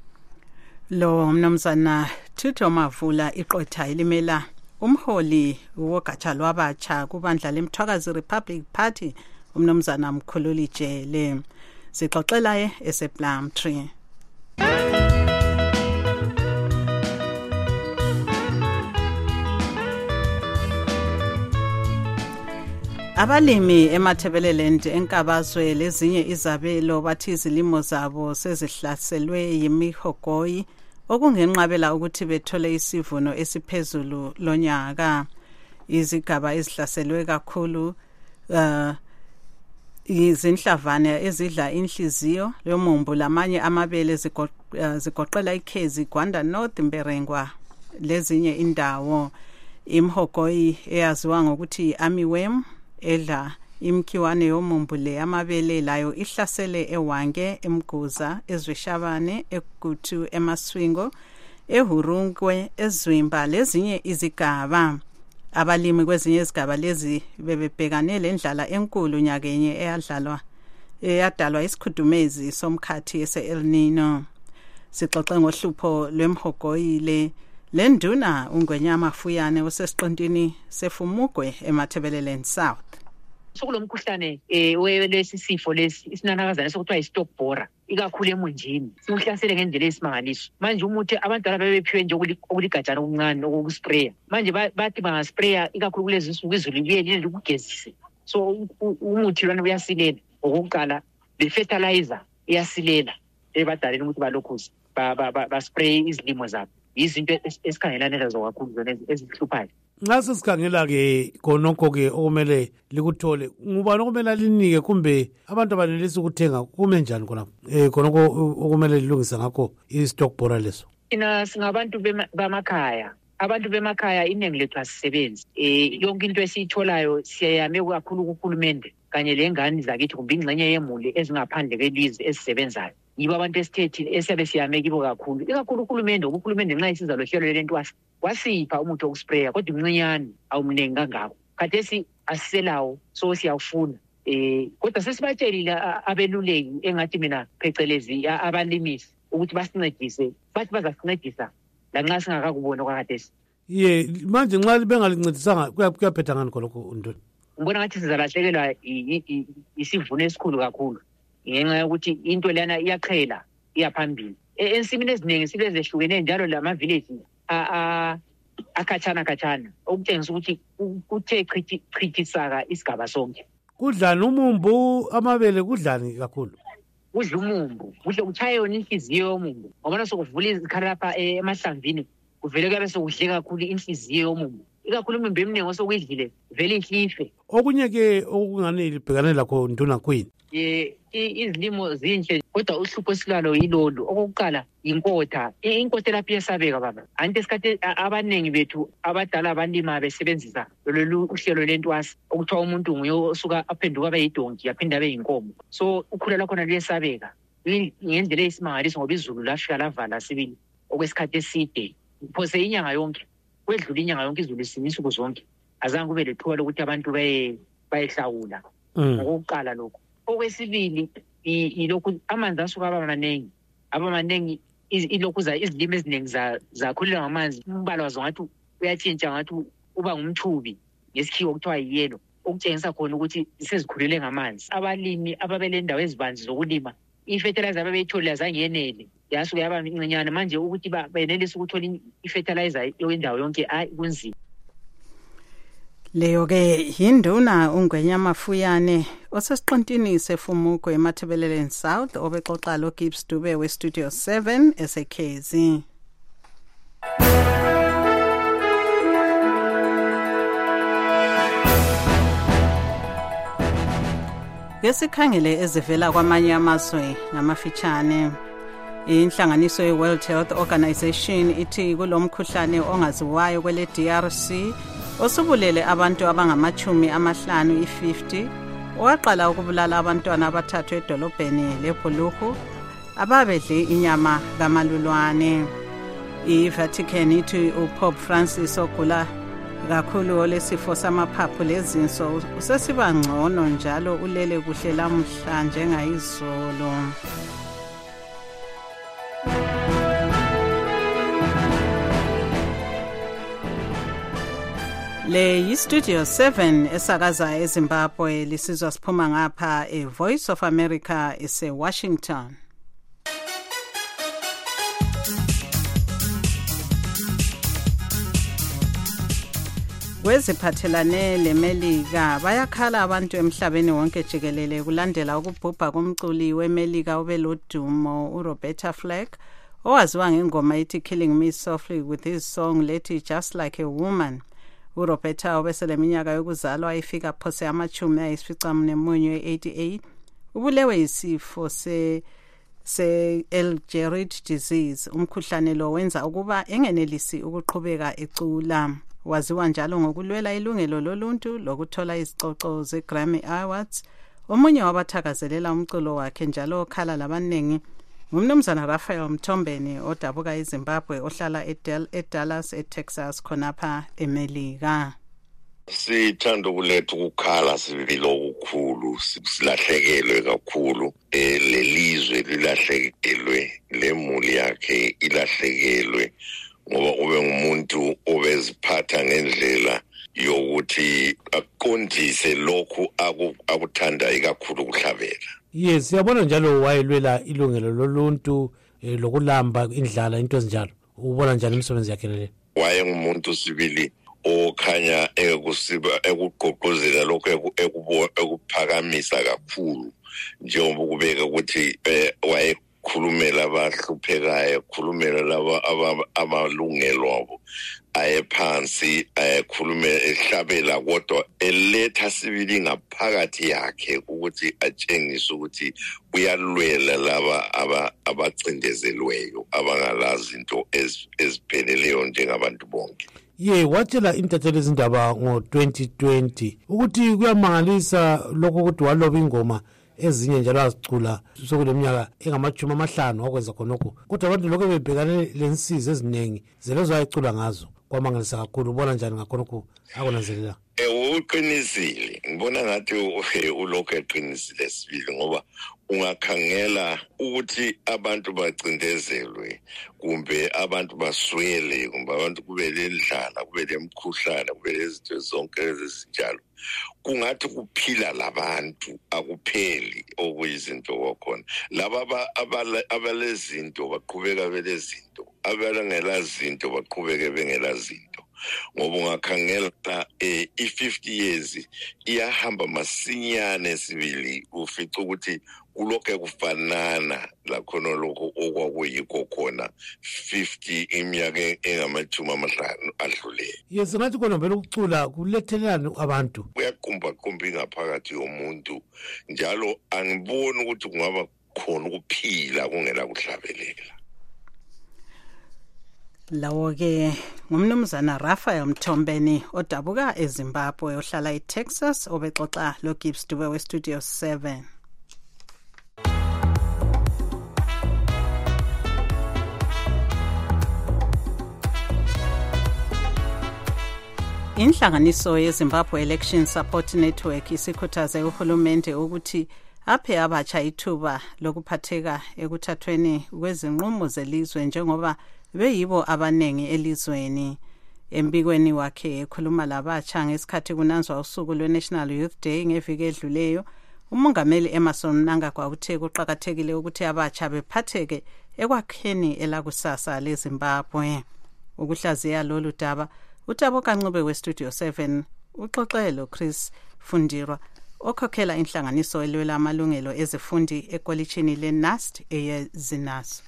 Lo mnumzana Thuto Mavula iqotha elimela umholi wogatsha lwabatsha kubandla lemthwakazi Republic Party umnumzana Mkhululi Jele. Sixoxela esePlumtree. Abalimi eMathebeleland enkabazwe lezinye izabelo bathi izilimo zabo sezihlaselwe yimihogoyi okungenqabela ukuthi bethole isivuno esiphezulu lonyaka. Izigaba ezihlaselwe kakhulu izinhlavane ezidla inhliziyo yomumbu lamanye amabele zigoqela iKhezi, Gwanda North, Mberengwa lezinye indawo. Imhogoyi eyaziwa ngokuthi armyworm edla imkhiwane yomumbu le amabele layo ihlasele eWange, eMguza, eZwishabane, eGutu, eMaswingo, eHurungwe, eZwimba lezinye izigaba. Abalimi kwezinye izigaba lezi bebebhekane lendlala enkulu nyakenye eyadalwa isikhudumezi somkhathi ese-El Nino. Sixoxe ngohlupho lwemhogoyi lenduna uNgwenyama Fuyane osesiqintini seFumugwe eMathebeleland South. Sokulomkhuhlane welesi sifo lesi isinanakazana sokuthiwa i-stock borer ikakhulu emunjini siuhlasele ngendlela esimangaliso. Manje umuthi abantwana bebephiwe nje okuligajana okuncane okusprayer, manje bathi bangasprayer ikakhulu kulezi insuku izulu libuye likugezise, so umuthi lwana uyasilela. Okokuqala le-fertilizer iyasilela ebadaleni ukuthi balokhuze baspray izilimo zabo. Izinto esikhangelane lazo kakhulu zona ezihluphayo. Nxa sesikhangela-ke khonokho-ke okumele likuthole, ngubani okumele linike kumbe abantu abanelisa ukuthenga kume njani khonapho khonokho okumele lilungisa ngakho i-stock borer leso? Thina singabantu bamakhaya, abantu bemakhaya iningi lethu asisebenzi. Yonke into esiyitholayo siyayame kakhulu kuhulumende kanye lengane zakithi kumbe ingxenye yemuli ezingaphandle kwelizwe ezisebenzayo. Yibo abantu esithethi esiyabe siyame kibo kakhulu, ikakhulu uhulumende nxa isiza lo hlelo lento wasipha umuthi wokusprayer kodwa umncinyane awumningi kangako. Khathesi asiselawo, so siyawufuna. Kodwa sesibatshelile abeluleki engathi mina phecelezi abalimisi ukuthi basincedise, bathi bazasincedisa lanxa singakakubona kwakhathesi. Manje nxa bengalincedisanga kuyaphetha ngani khonokho Ntoni? Ngibona ngathi sizalahlekelwa isivuno esikhulu kakhulu ngenxa yokuthi into lana iyaqhela iyaphambili. Ensimini eziningi silezehlukene njalo lama-village akhatshana okutshengisa ukuthi kuthe chithisaka isigaba sonke. Kudlani umumbu, amabele kudlani kakhulu? Kudla umumbu, kuhle kuchaye yona inhliziyo yomumbu. Ngobona sokuvula izikhala lapha emahlamvini kuvele kuyabe sokudle kakhulu inhliziyo yomumbu. ikakhulu imimba eminingi osokuyidlile vele ihlife. Okunye-ke okungani libhekane lakho Nduna Queen. Izilimo zinhle kodwa uhlupho esilalo yilolu. Okokuqala inkotha. Inkotha lapha iyesabeka baba. Anti esikhathi abaningi bethu abadala abalima besebenzisa lolu uhlelo lentwasi okuthiwa umuntu nguye osuka aphenduka abe yidonki yaphinda abe yinkomo. So ukhula lakhona luyesabeka. Ngendlela eyisimangaliso ngoba izulu lafika lavala sibili okwesikhathi eside. Phose inyanga yonke kwedlula inyanga yonke izulu lisinisa uku zonke. Azange kube lethuba lokuthi abantu bayehlawula. Ngokuqala lokho. Okwesibili ilokhu amanzi asuka abamaningi ilokhu izilimo eziningi zakhulela ngamanzi. Umbala wazo ngathi uyatshintsha ngathi uba ngumthubi ngesikhiwo okuthiwa yiyelo okutshengisa khona ukuthi sezikhulele ngamanzi. Abalimi ababelendawo ezibanzi zokulima i-fertilizer ababeyitholile azange yenele yasuke yaba mincinyane manje ukuthi benelise ukuthola i-fertilizer yendawo yonke kunzima. Leyo ke yinduna uNgwenya Mafuyane osesiqintini sefumuko eMathebeleleni South obexoxa lo Gibbs Dube we Studio 7 eseKZ. Yesikhangele ezivela kwamanye amazwe namafitshane. Inhlanganiso ye-World Health Organization ithi kulomkhuhlane ongaziwayo kwele DRC osubulele abantu abangama-50 i-50 owaqala ukubulala abantwana abathathu edolobheni leBhuluhu ababedle inyama kamalulwane. I-Vatican ithi uPope Francis ogula kakhulu olesifo samaphaphu lezinso usesiba ngcono njalo ulele kuhle lamhla njengayizolo. Le yi-Studio 7 esakaza eZimbabwe lisizwa siphuma ngapha Voice of America ese-Washington. Kweziphathelane leMelika bayakhala abantu emhlabeni wonke jikelele kulandela ukubhubha komculi weMelika obelodumo uRoberta Flack owaziwa ngengoma ethi Killing Me Softly with his song lethi Just Like a Woman. uRoberta obeseleminyaka yokuzalwa ifika phose amachumi ayisificamunwemunye 88 ubulewe yisifo se-Algerid disease. Umkhuhlane lo wenza ukuba engenelisi ukuqhubeka ecula. Waziwa njalo ngokulwela ilungelo loluntu lokuthola izicoco ze-Grammy Awards. Omunye wabathakazelela umculo wakhe njalo okhala labanengi ngumnumzana Raphael Mthombeni odabuka eZimbabwe ohlala eDallas eTexas khonapha eMelika. Sithanda ukuletha ukukhala sibili okukhulu silahlekelwe kakhulu lelizwe lilahlekelwe lemuli yakhe ilahlekelwe ngoba ube ngumuntu obeziphatha ngendlela yokuthi aqondise lokhu akuthanda ikakhulu kuhlabela. Yes, siyabona njalo wayelwela ilungelo loluntu lokulamba indlala into ezinjalo. Ubona njani imisebenzi yakhe le? Waye ngumuntu sibili okhanya ekugqugquzela lokho ekuphakamisa kakhulu njengoba kubeka ukuthi wayekhulumela abahluphekayo, khulumela laba amalungelo abo ayephansi, ayakhulumela ehlabela kodwa eletha sibili ngaphakathi yakhe ukuthi atshengise ukuthi uyalwela laba abacindezelweyo abangalazi into ezipheleleyo njengabantu bonke. Watshela intatheli izindaba ngo-2020 ukuthi kuyamangalisa lokho ukuthi waloba ingoma ezinye njalo azicula sokuleminyaka engama-50 wakwenza khonokho kodwa abantu lokho bebhekane lensizi eziningi zelezo ayicula ngazo kwamangalisa kakhulu. Ubona njani ngakhonokho akunanzelela? Uqinisile, ngibona ngathi ulokho eqinisile sibili ngoba ungakhangela ukuthi abantu bacindezelwe kumbe abantu baswele kumbe abantu kube lendlala kube lemkhuhlane kube lezinto zonke ezinjalo kungathi kuphila labantu akupheli okuyizinto kwakhona. Laba abalezinto baqhubeka belezinto, abangelazinto baqhubeke bengelazinto. ngoba ungakhangela i-50 years iyahamba masinyane sibili ufica ukuthi kulokho kufanana lakhona lokho okwakuyikho khona 50 iminyaka engamajumi amahlanu adlule. Yes, ngathi kona vele ukucula kulethelana abantu. Kuyaqumba ingaphakathi yomuntu njalo angiboni ukuthi kungaba khona ukuphila kungela kuhlabelela. Lawo-ke ngumnumzana Raphael Mthombeni odabuka eZimbabwe ohlala eTexas obexoxa loGibbs Dube weStudio 7. Inhlanganiso yeZimbabwe Election Support Network isikhuthaze uhulumende ukuthi aphe abatsha ithuba lokuphatheka ekuthathweni kwezinqumo zelizwe njengoba beyibo abanengi elizweni. Embikweni wakhe ekhuluma labatsha ngesikhathi kunanzwa usuku lwe-National Youth Day ngeviki edluleyo, umongameli Emmerson Mnangagwa uthe kuqakathekile ukuthi abatsha bephatheke ekwakheni elakusasa leZimbabwe. Ukuhlaziya lolu daba uThabo Kancube weStudio 7 uxoxelo Chris Fundirwa okhokhela inhlanganiso elwela amalungelo ezifundi ekolitshini leNAST eyeZINASO.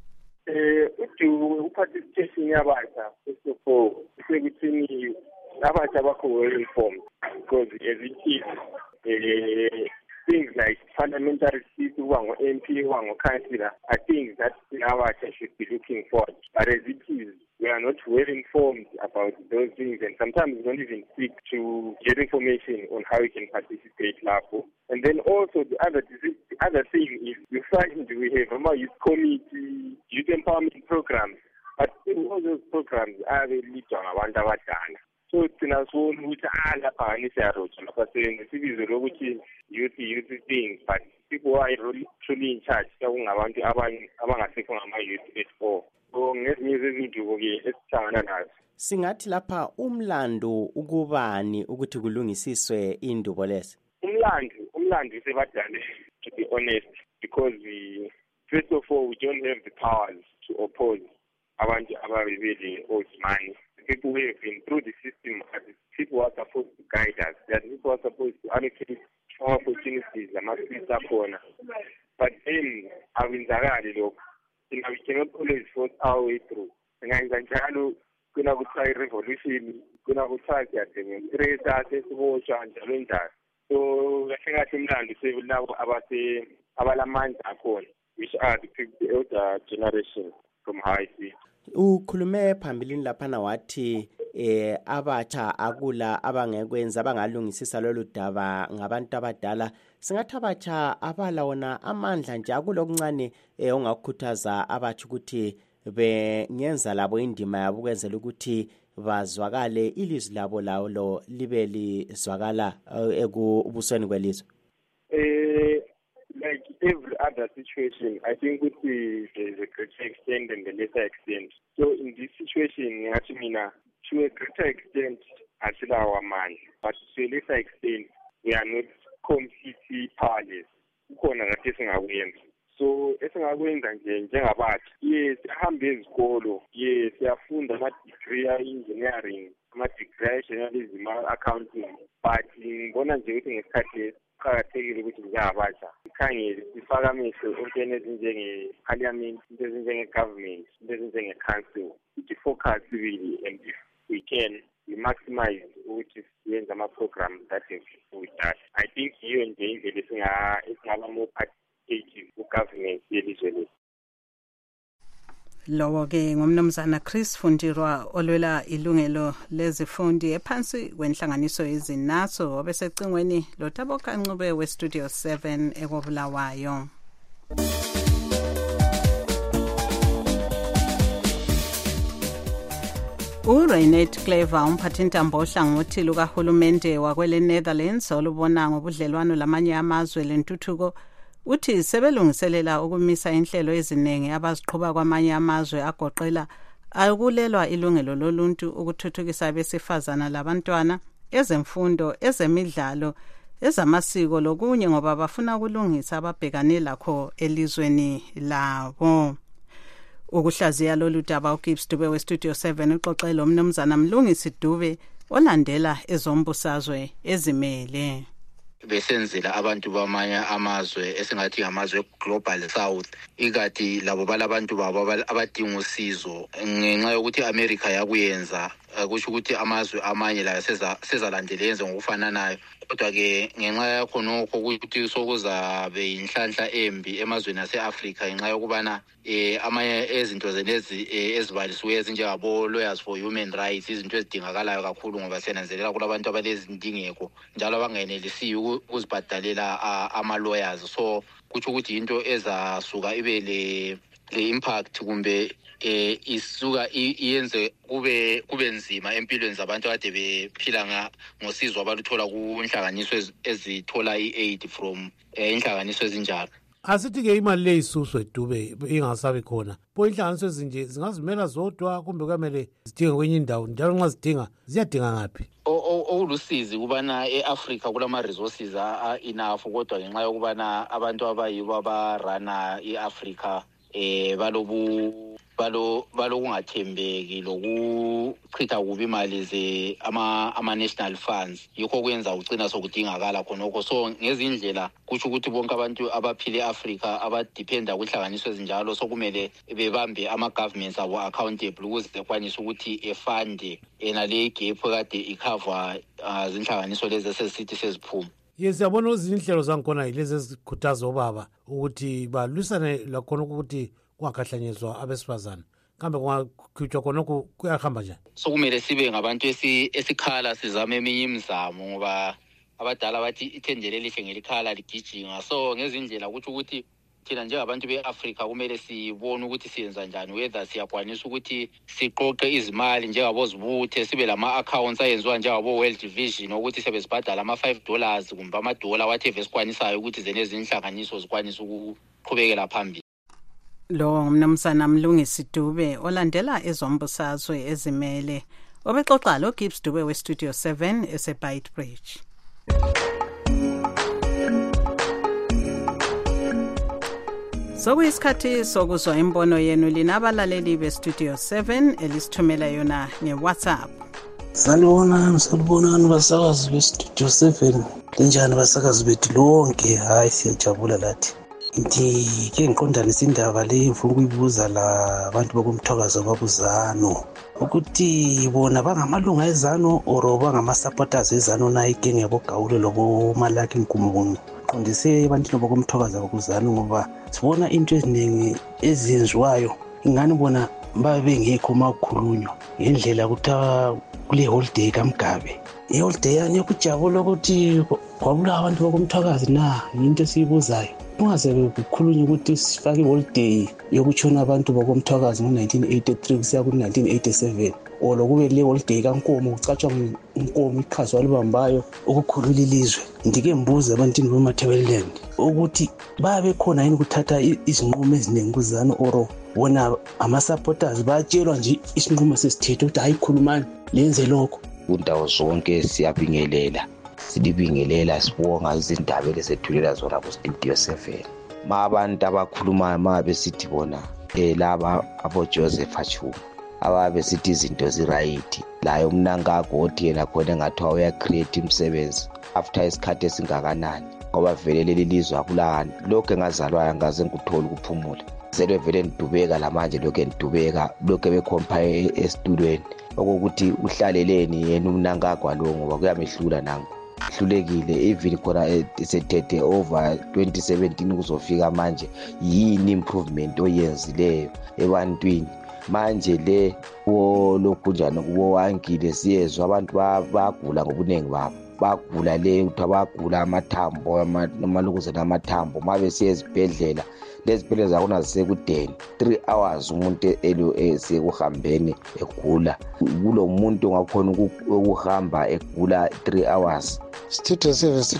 Participation yabatsha first of all sekuthini abatsha bakho well informed because as it is things like parliamentary seats uba ngo-MP uba ngo-councillor are things that abatsha should be looking for, but as it is we are not well informed about those things and sometimes we don't even seek to get information on how we can participate lapho. And then also the other thing is you find we have a youth committee, youth empowerment programs, but all those programs are lead ngabantu abadala. So thina sibona ukuthi lapha nisiyarotha lapha sibizwe lokuthi youth things, but people are truly in charge kungabantu abangasekho ngama-youth at all. So ngezinye zezinduko-ke esihlangana nazo. Singathi lapha umlando ukubani ukuthi kulungisiswe indubo lezi? Umlando sebadale, to be honest, because first of all we don't have the powers to oppose abantu ababebele money. People who have been through the system are the people who are supposed to guide us. They are the people who are supposed to allocate opportunities, but then awenzakali lokho. We cannot always force our way through. Ngenza njalo kuna kuthiwa i-revolution, kuna kuthiwa siyademonstrata sesiboshwa njalo njalo. So kahle kahle umlando sebulabo abalamandla akhona, which are the older generation from how I see. Ukhulume phambilini laphana wathi abatsha akula abangekwenza abangalungisisa lolu daba ngabantu abadala. Singathi abatsha abala wona amandla nje akulokuncane ongakukhuthaza abatsha ukuthi bengenza labo indima yabo ukwenzela ukuthi bazwakale ilizwi labo lawo libe lizwakala ekubusweni kwelizwe. Like every other situation, I think there's a greater extent and a lesser extent. So in this situation, to a greater extent, until our man, but to a lesser extent, we are not completely powerless. So esingakwenza nje njengabathi, yes sihambe ezikolo, yes siyafunda ama-degree engineering, ama-degree journalism, accounting, but ngibona nje ukuthi ngesikhathi kuqakathekile ukuthi njengabatsha sikhangele sifake amehlo entweni ezinjenge-parliament, into ezinjenge-government, into ezinjenge-council, ukuthi focus really, and if we can we maximize ukuthi siyenze ama-programs that with us. I think yiyo nje indlela esingaba more participative ku-government yelizwe lethu. Lowo-ke ngumnumzana Chris Fundirwa olwela ilungelo lezifundi ephansi kwenhlanganiso yeZINASO obesecingweni loThabo Kancube weStudio 7 ekobulawayo. uReinhard Clever umphathintambo ohlangothi lukahulumende wakwele Netherlands olubona ngobudlelwano lamanye amazwe lentuthuko uthi sebelungiselela ukumisa inhlelo eziningi abaziqhuba kwamanye amazwe agoqela akulelwa ilungelo loluntu ukuthuthukisa besifazana labantwana ezemfundo ezemidlalo ezamasiko lokunye ngoba bafuna ukulungisa ababhekane lakho elizweni labo. ukuhlaziya lolu daba uGibbs Dube westudio 7 uxoxe lo mnumzana Mlungisi Dube olandela ezombusazwe ezimele. Besenzela abantu bamanye amazwe esingathi ngamazwe global south ikati labo balabantu babo abadinga usizo ngenxa yokuthi America yakuyenza kusho ukuthi amazwe amanye la sezalandela yenze ngokufananayo kodwa ke ngenxa yakho nokho ukuthi sokuzabe inhlanhla embi emazweni aseAfrica ngenxa yokubana amanye ezinto zenezi ezibalisiwe ezinjengabo lawyers for human rights izinto ezidingakalayo kakhulu ngoba senanzelela kulabantu abalezindingeko njalo abangenelisi ukuzibhadalela ama lawyers so kuthi ukuthi into ezasuka ibe le impact kumbe isuka iyenze kube nzima empilweni zabantu kade bephila ngosizo abaluthola kunhlanganiso ezithola iAid from inhlanganiso ezinjalo. Asithi ke imali le isuswe Dube ingasabe khona. Pho inhlanganiso ezinje zingazimela zodwa kumbe kwamele zidinga kwenye indawo njalo nxa zidinga ziyadinga ngapi? Okulusizi kubana eAfrica kulama resources enough kodwa ngenxa yokubana abantu abayibo abarana iAfrica balokungathembeki lokuchitha kubi imali ze ama national funds yikho kwenza ugcina sokudingakala khonokho so ngezindlela kusho ukuthi bonke abantu abaphile eAfrica abadependa kuhlanganiswe ezinjalo sokumele bebambe ama governments abo accountable ukuze bekwanise ukuthi efande enale gap kade icover zinhlanganiso lezi esesithi seziphuma. Yes, yabona izinhlelo zangikhona yilezi ezikhuthaza obaba ukuthi balwisane lakhona ukuthi kungakhahlanyezwa abesifazana. Kambe kungakhutshwa khonokho kuyahamba njani? Sokumele sibe ngabantu esikhala sizame eminye imizamo ngoba abadala bathi ithendele lihle ngelikhala ligijinga. So ngezindlela ukuthi thina njengabantu beAfrica kumele sibone ukuthi siyenza njani whether siyakwanisa ukuthi siqoqe izimali njengabozibuthe sibe lama accounts ayenziwa njengabo World Vision ukuthi sebesibhadala ama $5 kumbe ama-dollar whatever esikwanisayo ukuthi zenezi inhlanganiso zikwanisa ukuqhubekela phambili. Lo mnumzana Mlungisi Dube olandela ezombusazwe ezimele obexoxa lo Gibbs Dube westudio 7 eseBite Bridge. Sokuyisikhathi sokuzwa imbono yenu linabalaleli bestudio 7 elisithumela yona ngeWhatsApp. Salibonani basakazi bestudio 7 linjani basakazi bethu lonke hayi siyajabula lathi. Ke ngiqondanisa indaba le ngifuna ukuyibuza la abantu bokumthokazo babuzano ukuthi bona bangamalunga ezano or bangamasupporters ezano na igenge yabo Gawule lobo Malaki Nkumbuku qondise abantu bokumthokazo babuzano ngoba sibona into eziningi ezenziwayo ingani bona babe ngekho makhulunywa ngendlela ukuthi kule holiday kaMgabe iholiday yani ukujabula ukuthi kwabula abantu bokumthokazi na into esiyibuzayo ungaze ukukhulunywa ukuthi sifake iholiday yokutshona abantu bokumthokazi ngo1983 kusiya ku1987 olokube le holiday kaNkomo kucatshwa uNkomo iqhaza walibambayo ukukhulula ilizwe ndike mbuza abantini boMathebeleland ukuthi babe khona yini ukuthatha izinqumo eziningi kuzana oro bona ama-supporters bayatshelwa nje isinqumo sesithethe ukuthi hayikhulumani lenze lokho kundawo zonke siyabingelela silibingelela sibonga izindaba lesethulela zona ku-studio 7 abantu abakhulumayo mabesithi bona laba abo-Joseph Achuma ababesithi izinto zirayithi layo Mnangagwa othi yena khona engathiwa uyacreate imisebenzi after isikhathi esingakanani ngoba vele leli lizwe akulani lokhu engazalwayo angaze ngikuthola ukuphumula zelwe vele ndidubeka lamanje lokhu endidubeka lokhu becompare esitulweni okokuthi uhlaleleni yena uMnangagwa lo ngoba kuyamehlula nangu hlulekile even khona esethethe over 2017 kuzofika manje yini improvement oyenzileyo ebantwini manje le lokunjani kuwo wangile siyezwa abantu bagula ngobuningi babo bagula le ukuthi abagula amathambo amalukuzana amathambo mabe siye ezibhedlela lezibhedlela zakona zisekudeni 3 hours umuntu esekuhambeni egula kulo muntu ngakhona ukuhamba egula 3 hours. Studio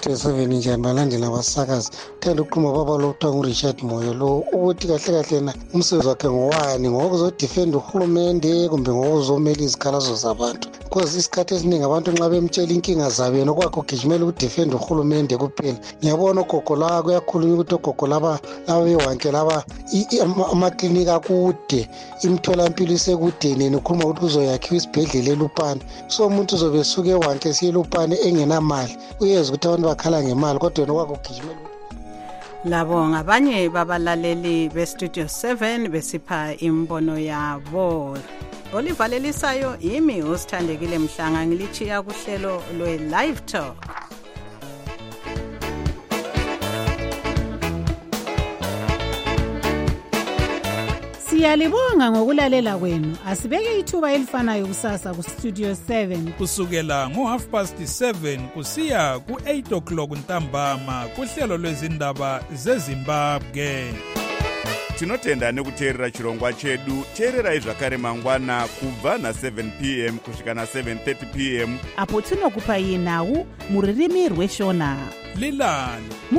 7 njani balandela abasakazi thanda uqhuma baba lo kuthiwa nguRichard Moyo lo ukuthi kahle kahle na umsebenzi wakhe ngowani ngokuzodefend uhulumende kumbe ngokuzomela izikhalazo zabantu because isikhathi esiningi abantu nxa bemtshela inkinga zabo yena okwakho ugijimela ukudefenda urhulumende kuphela. Ngiyabona ogogo la kuyakhulunywa ukuthi ogogo laba bewanke laba amaklinika akude, imitholampilo isekudeni, ukhuluma ukuthi kuzoyakhiwa isibhedlela eLupane. So umuntu uzobe esuke ewanke siye eLupane engenamali, uyezwa ukuthi abantu bakhala ngemali kodwa yena okwakho ugijimela. Labo ngabanye babalaleli beStudio 7 besipha imbono yabo. Olivalelisayo yimi usithandekile Mhlanga, ngilichiya kuhlelo lwe-Live Talk. Siyalibonga ngokulalela kwenu. Asibeke ithuba elifanayo kusasa kuStudio 7 kusukela ngo7:30 kusiya ku8:00 ntambama kuhlelo lwezindaba zeZimbabwe. Tinotenda nekuteerera chirongwa chedu. Teererai zvakare mangwana kubva na7 p.m. kusvika na7:30 p.m. apo tinokupai nhau muririmi rweshona. Lilani